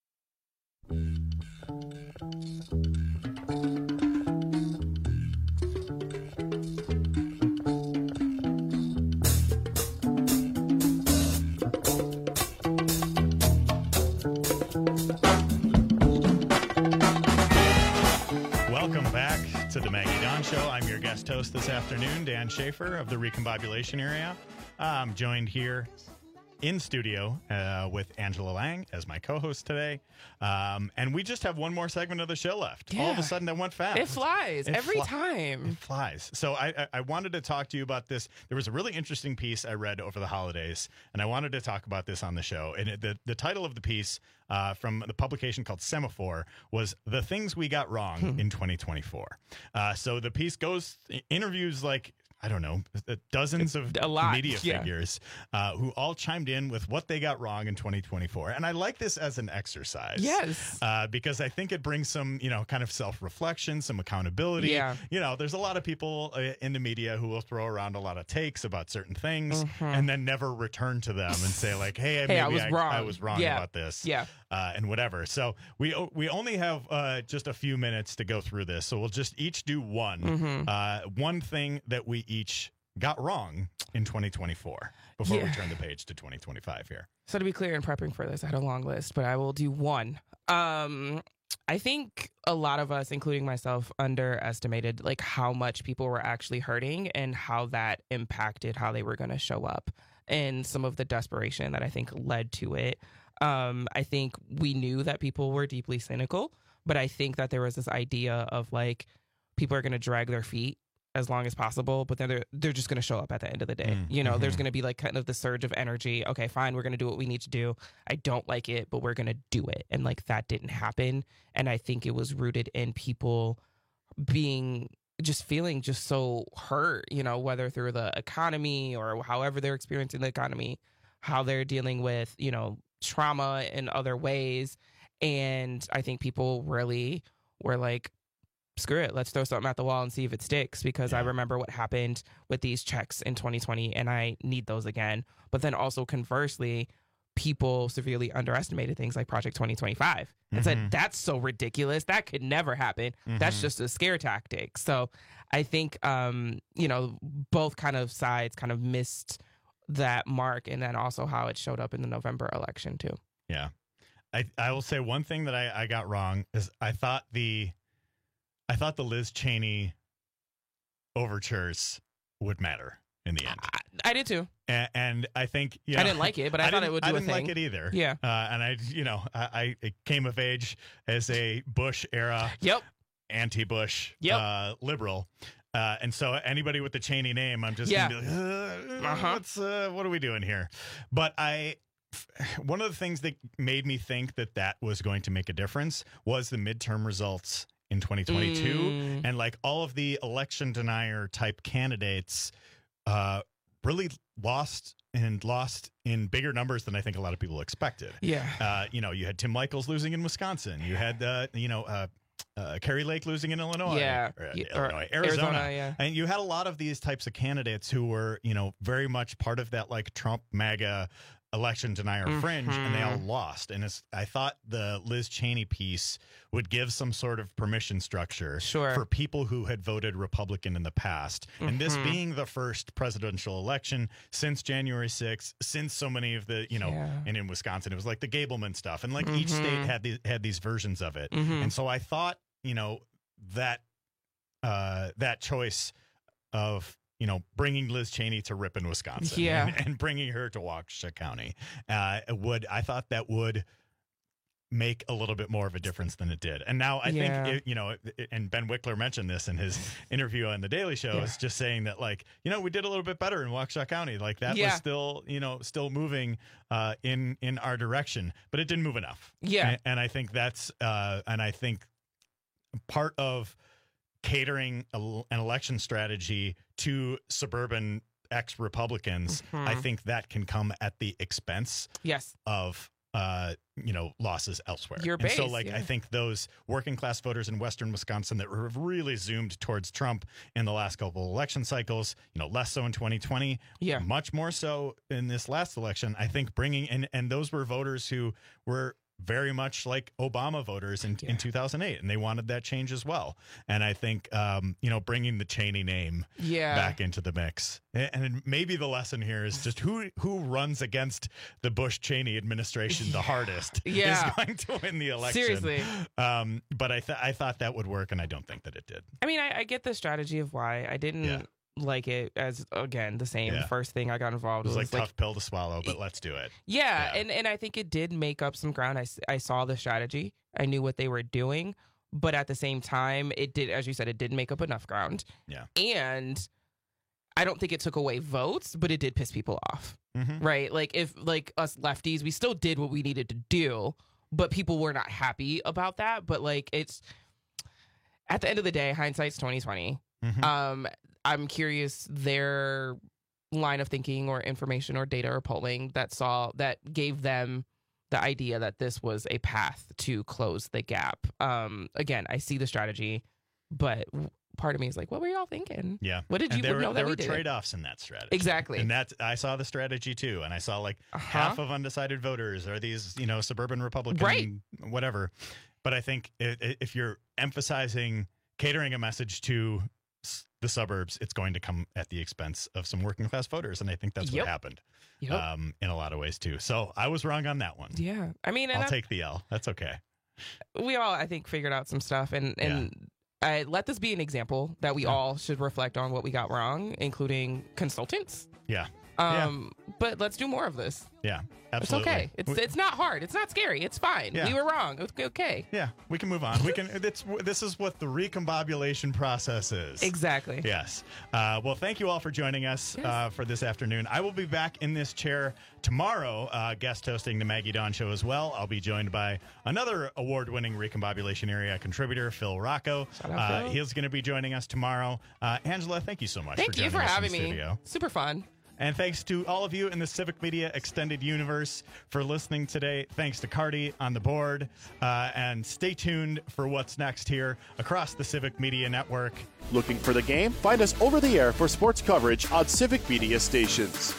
Welcome back to the Maggie Dawn Show. I'm your guest host this afternoon, Dan Schaefer of the Recombobulation Area. I'm joined here in studio with Angela Lang as my co-host today. And we just have one more segment of the show left. Yeah. All of a sudden, it went fast. It flies every time. It flies. So I wanted to talk to you about this. There was a really interesting piece I read over the holidays, and I wanted to talk about this on the show. And the title of the piece from the publication called Semaphore was "The Things We Got Wrong in 2024." So the piece interviews like, I don't know, dozens of media figures who all chimed in with what they got wrong in 2024. And I like this as an exercise. Yes. Because I think it brings some, kind of self-reflection, some accountability. Yeah. There's a lot of people in the media who will throw around a lot of takes about certain things and then never return to them and say like, hey, maybe I was wrong about this. Yeah. And whatever. So we only have just a few minutes to go through this. So we'll just each do one. One thing that we each got wrong in 2024 before we turn the page to 2025 here. So to be clear, in prepping for this, I had a long list, but I will do one. I think a lot of us, including myself, underestimated like how much people were actually hurting and how that impacted how they were going to show up and some of the desperation that I think led to it. I think we knew that people were deeply cynical, but I think that there was this idea of like people are going to drag their feet as long as possible, but then they're just going to show up at the end of the day. There's going to be like kind of the surge of energy. Okay, fine, we're going to do what we need to do. I don't like it, but we're going to do it. And like that didn't happen. And I think it was rooted in people feeling just so hurt, whether through the economy or however they're experiencing the economy, how they're dealing with, trauma in other ways. And I think people really were like, screw it, let's throw something at the wall and see if it sticks, because I remember what happened with these checks in 2020 and I need those again. But then also conversely, people severely underestimated things like Project 2025 and said, that's so ridiculous, that could never happen. That's just a scare tactic. So I think, both kind of sides kind of missed that mark, and then also how it showed up in the November election too. Yeah. I will say one thing that I got wrong is I thought the Liz Cheney overtures would matter in the end. I did too. And I think I didn't like it, but I thought it would do a thing. I didn't like it either. Yeah. And I came of age as a Bush era anti-Bush liberal. And so anybody with the Cheney name, I'm just going to be like, what are we doing here? But one of the things that made me think that was going to make a difference was the midterm results in 2022. And like all of the election denier type candidates really lost in bigger numbers than I think a lot of people expected. Yeah. You had Tim Michaels losing in Wisconsin. You had, Carrie Lake losing in Illinois. Arizona. And you had a lot of these types of candidates who were, very much part of that like Trump MAGA election denier fringe, and they all lost. And I thought the Liz Cheney piece would give some sort of permission structure for people who had voted Republican in the past. And this being the first presidential election since January 6th, since so many of the, and in Wisconsin, it was like the Gableman stuff. And like each state had these versions of it. And so I thought, that choice of, bringing Liz Cheney to Ripon, Wisconsin, and bringing her to Waukesha County, I thought that would make a little bit more of a difference than it did. And now I think, and Ben Wickler mentioned this in his interview on The Daily Show, is just saying that, like, we did a little bit better in Waukesha County. Like that was still, still moving in our direction, but it didn't move enough. Yeah. And I think that's, and I think part of catering an election strategy to suburban ex-Republicans, I think that can come at the expense of losses elsewhere. Your base, and so I think those working class voters in western Wisconsin that have really zoomed towards Trump in the last couple of election cycles, less so in 2020, much more so in this last election, I think bringing and those were voters who were very much like Obama voters in 2008, and they wanted that change as well. And I think, bringing the Cheney name back into the mix. And maybe the lesson here is just who runs against the Bush-Cheney administration the hardest is going to win the election. Seriously. But I thought that would work, and I don't think that it did. I mean, I get the strategy of why. I didn't like it as, again, the same first thing I got involved with. It was like tough pill to swallow, but let's do it. Yeah. And I think it did make up some ground. I saw the strategy. I knew what they were doing. But at the same time, it did, as you said, it did make up enough ground. Yeah. And I don't think it took away votes, but it did piss people off. Right? Like, if, like, us lefties, we still did what we needed to do, but people were not happy about that. But, like, it's, at the end of the day, hindsight's 20/20. I'm curious their line of thinking or information or data or polling that gave them the idea that this was a path to close the gap. Again, I see the strategy, but part of me is like, what were y'all thinking? Yeah. What did you know that there we were did? trade-offs in that strategy. Exactly. And I saw the strategy too. And I saw like half of undecided voters are these, suburban Republican, whatever. But I think if you're emphasizing catering a message to the suburbs, it's going to come at the expense of some working class voters. And I think that's what happened in a lot of ways too. So I was wrong on that one. Yeah. I mean, I'll take the L. That's okay. We all, I think, figured out some stuff. And I let this be an example that we all should reflect on what we got wrong, including consultants. Yeah. But let's do more of this. Yeah, absolutely. It's okay. It's not hard. It's not scary. It's fine. Yeah. We were wrong. It's okay. Yeah, we can move on. This is what the recombobulation process is. Exactly. Yes. Well, thank you all for joining us for this afternoon. I will be back in this chair tomorrow, guest hosting the Maggie Dawn Show as well. I'll be joined by another award-winning recombobulation area contributor, Phil Rocco. Shout out, Phil. He's going to be joining us tomorrow. Angela, thank you so much. Thank you for having me. Studio. Super fun. And thanks to all of you in the Civic Media Extended Universe for listening today. Thanks to Cardi on the board. And stay tuned for what's next here across the Civic Media Network. Looking for the game? Find us over the air for sports coverage on Civic Media stations.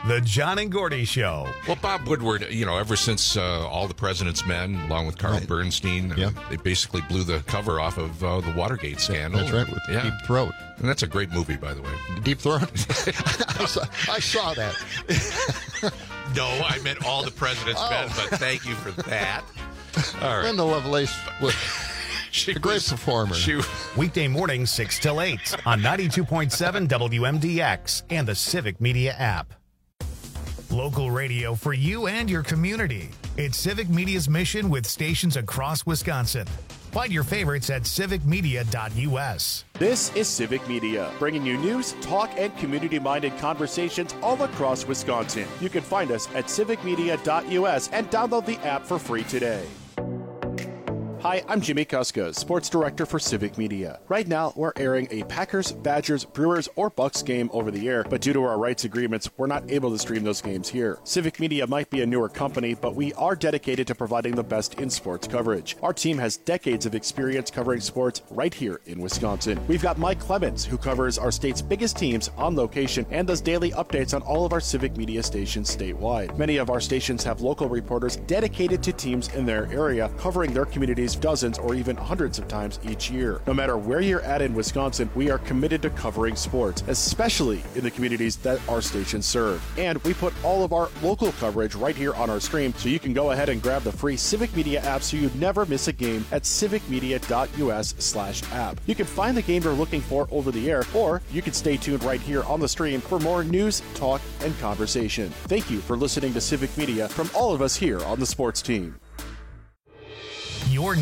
The John and Gordy Show. Well, Bob Woodward, ever since All the President's Men, along with Carl Bernstein, they basically blew the cover off of the Watergate scandal. That's right, with Deep Throat. And that's a great movie, by the way. Deep Throat? I saw that. No, I meant All the President's Men, but thank you for that. All right. Linda Lovelace was a great performer. Weekday mornings 6 till 8 on 92.7 WMDX and the Civic Media app. Local radio for you and your community. It's Civic Media's mission with stations across Wisconsin. Find your favorites at civicmedia.us. This is Civic Media, bringing you news, talk, and community-minded conversations all across Wisconsin. You can find us at civicmedia.us and download the app for free today. Hi, I'm Jimmy Kuska, Sports Director for Civic Media. Right now, we're airing a Packers, Badgers, Brewers, or Bucks game over the air, but due to our rights agreements, we're not able to stream those games here. Civic Media might be a newer company, but we are dedicated to providing the best in sports coverage. Our team has decades of experience covering sports right here in Wisconsin. We've got Mike Clemens, who covers our state's biggest teams on location and does daily updates on all of our Civic Media stations statewide. Many of our stations have local reporters dedicated to teams in their area, covering their communities dozens or even hundreds of times each year. No matter where you're at in Wisconsin, we are committed to covering sports, especially in the communities that our stations serve. And we put all of our local coverage right here on our stream, so you can go ahead and grab the free Civic Media app so you never miss a game at civicmedia.us/app. You can find the game you're looking for over the air, or you can stay tuned right here on the stream for more news, talk, and conversation. Thank you for listening to Civic Media from all of us here on the sports team.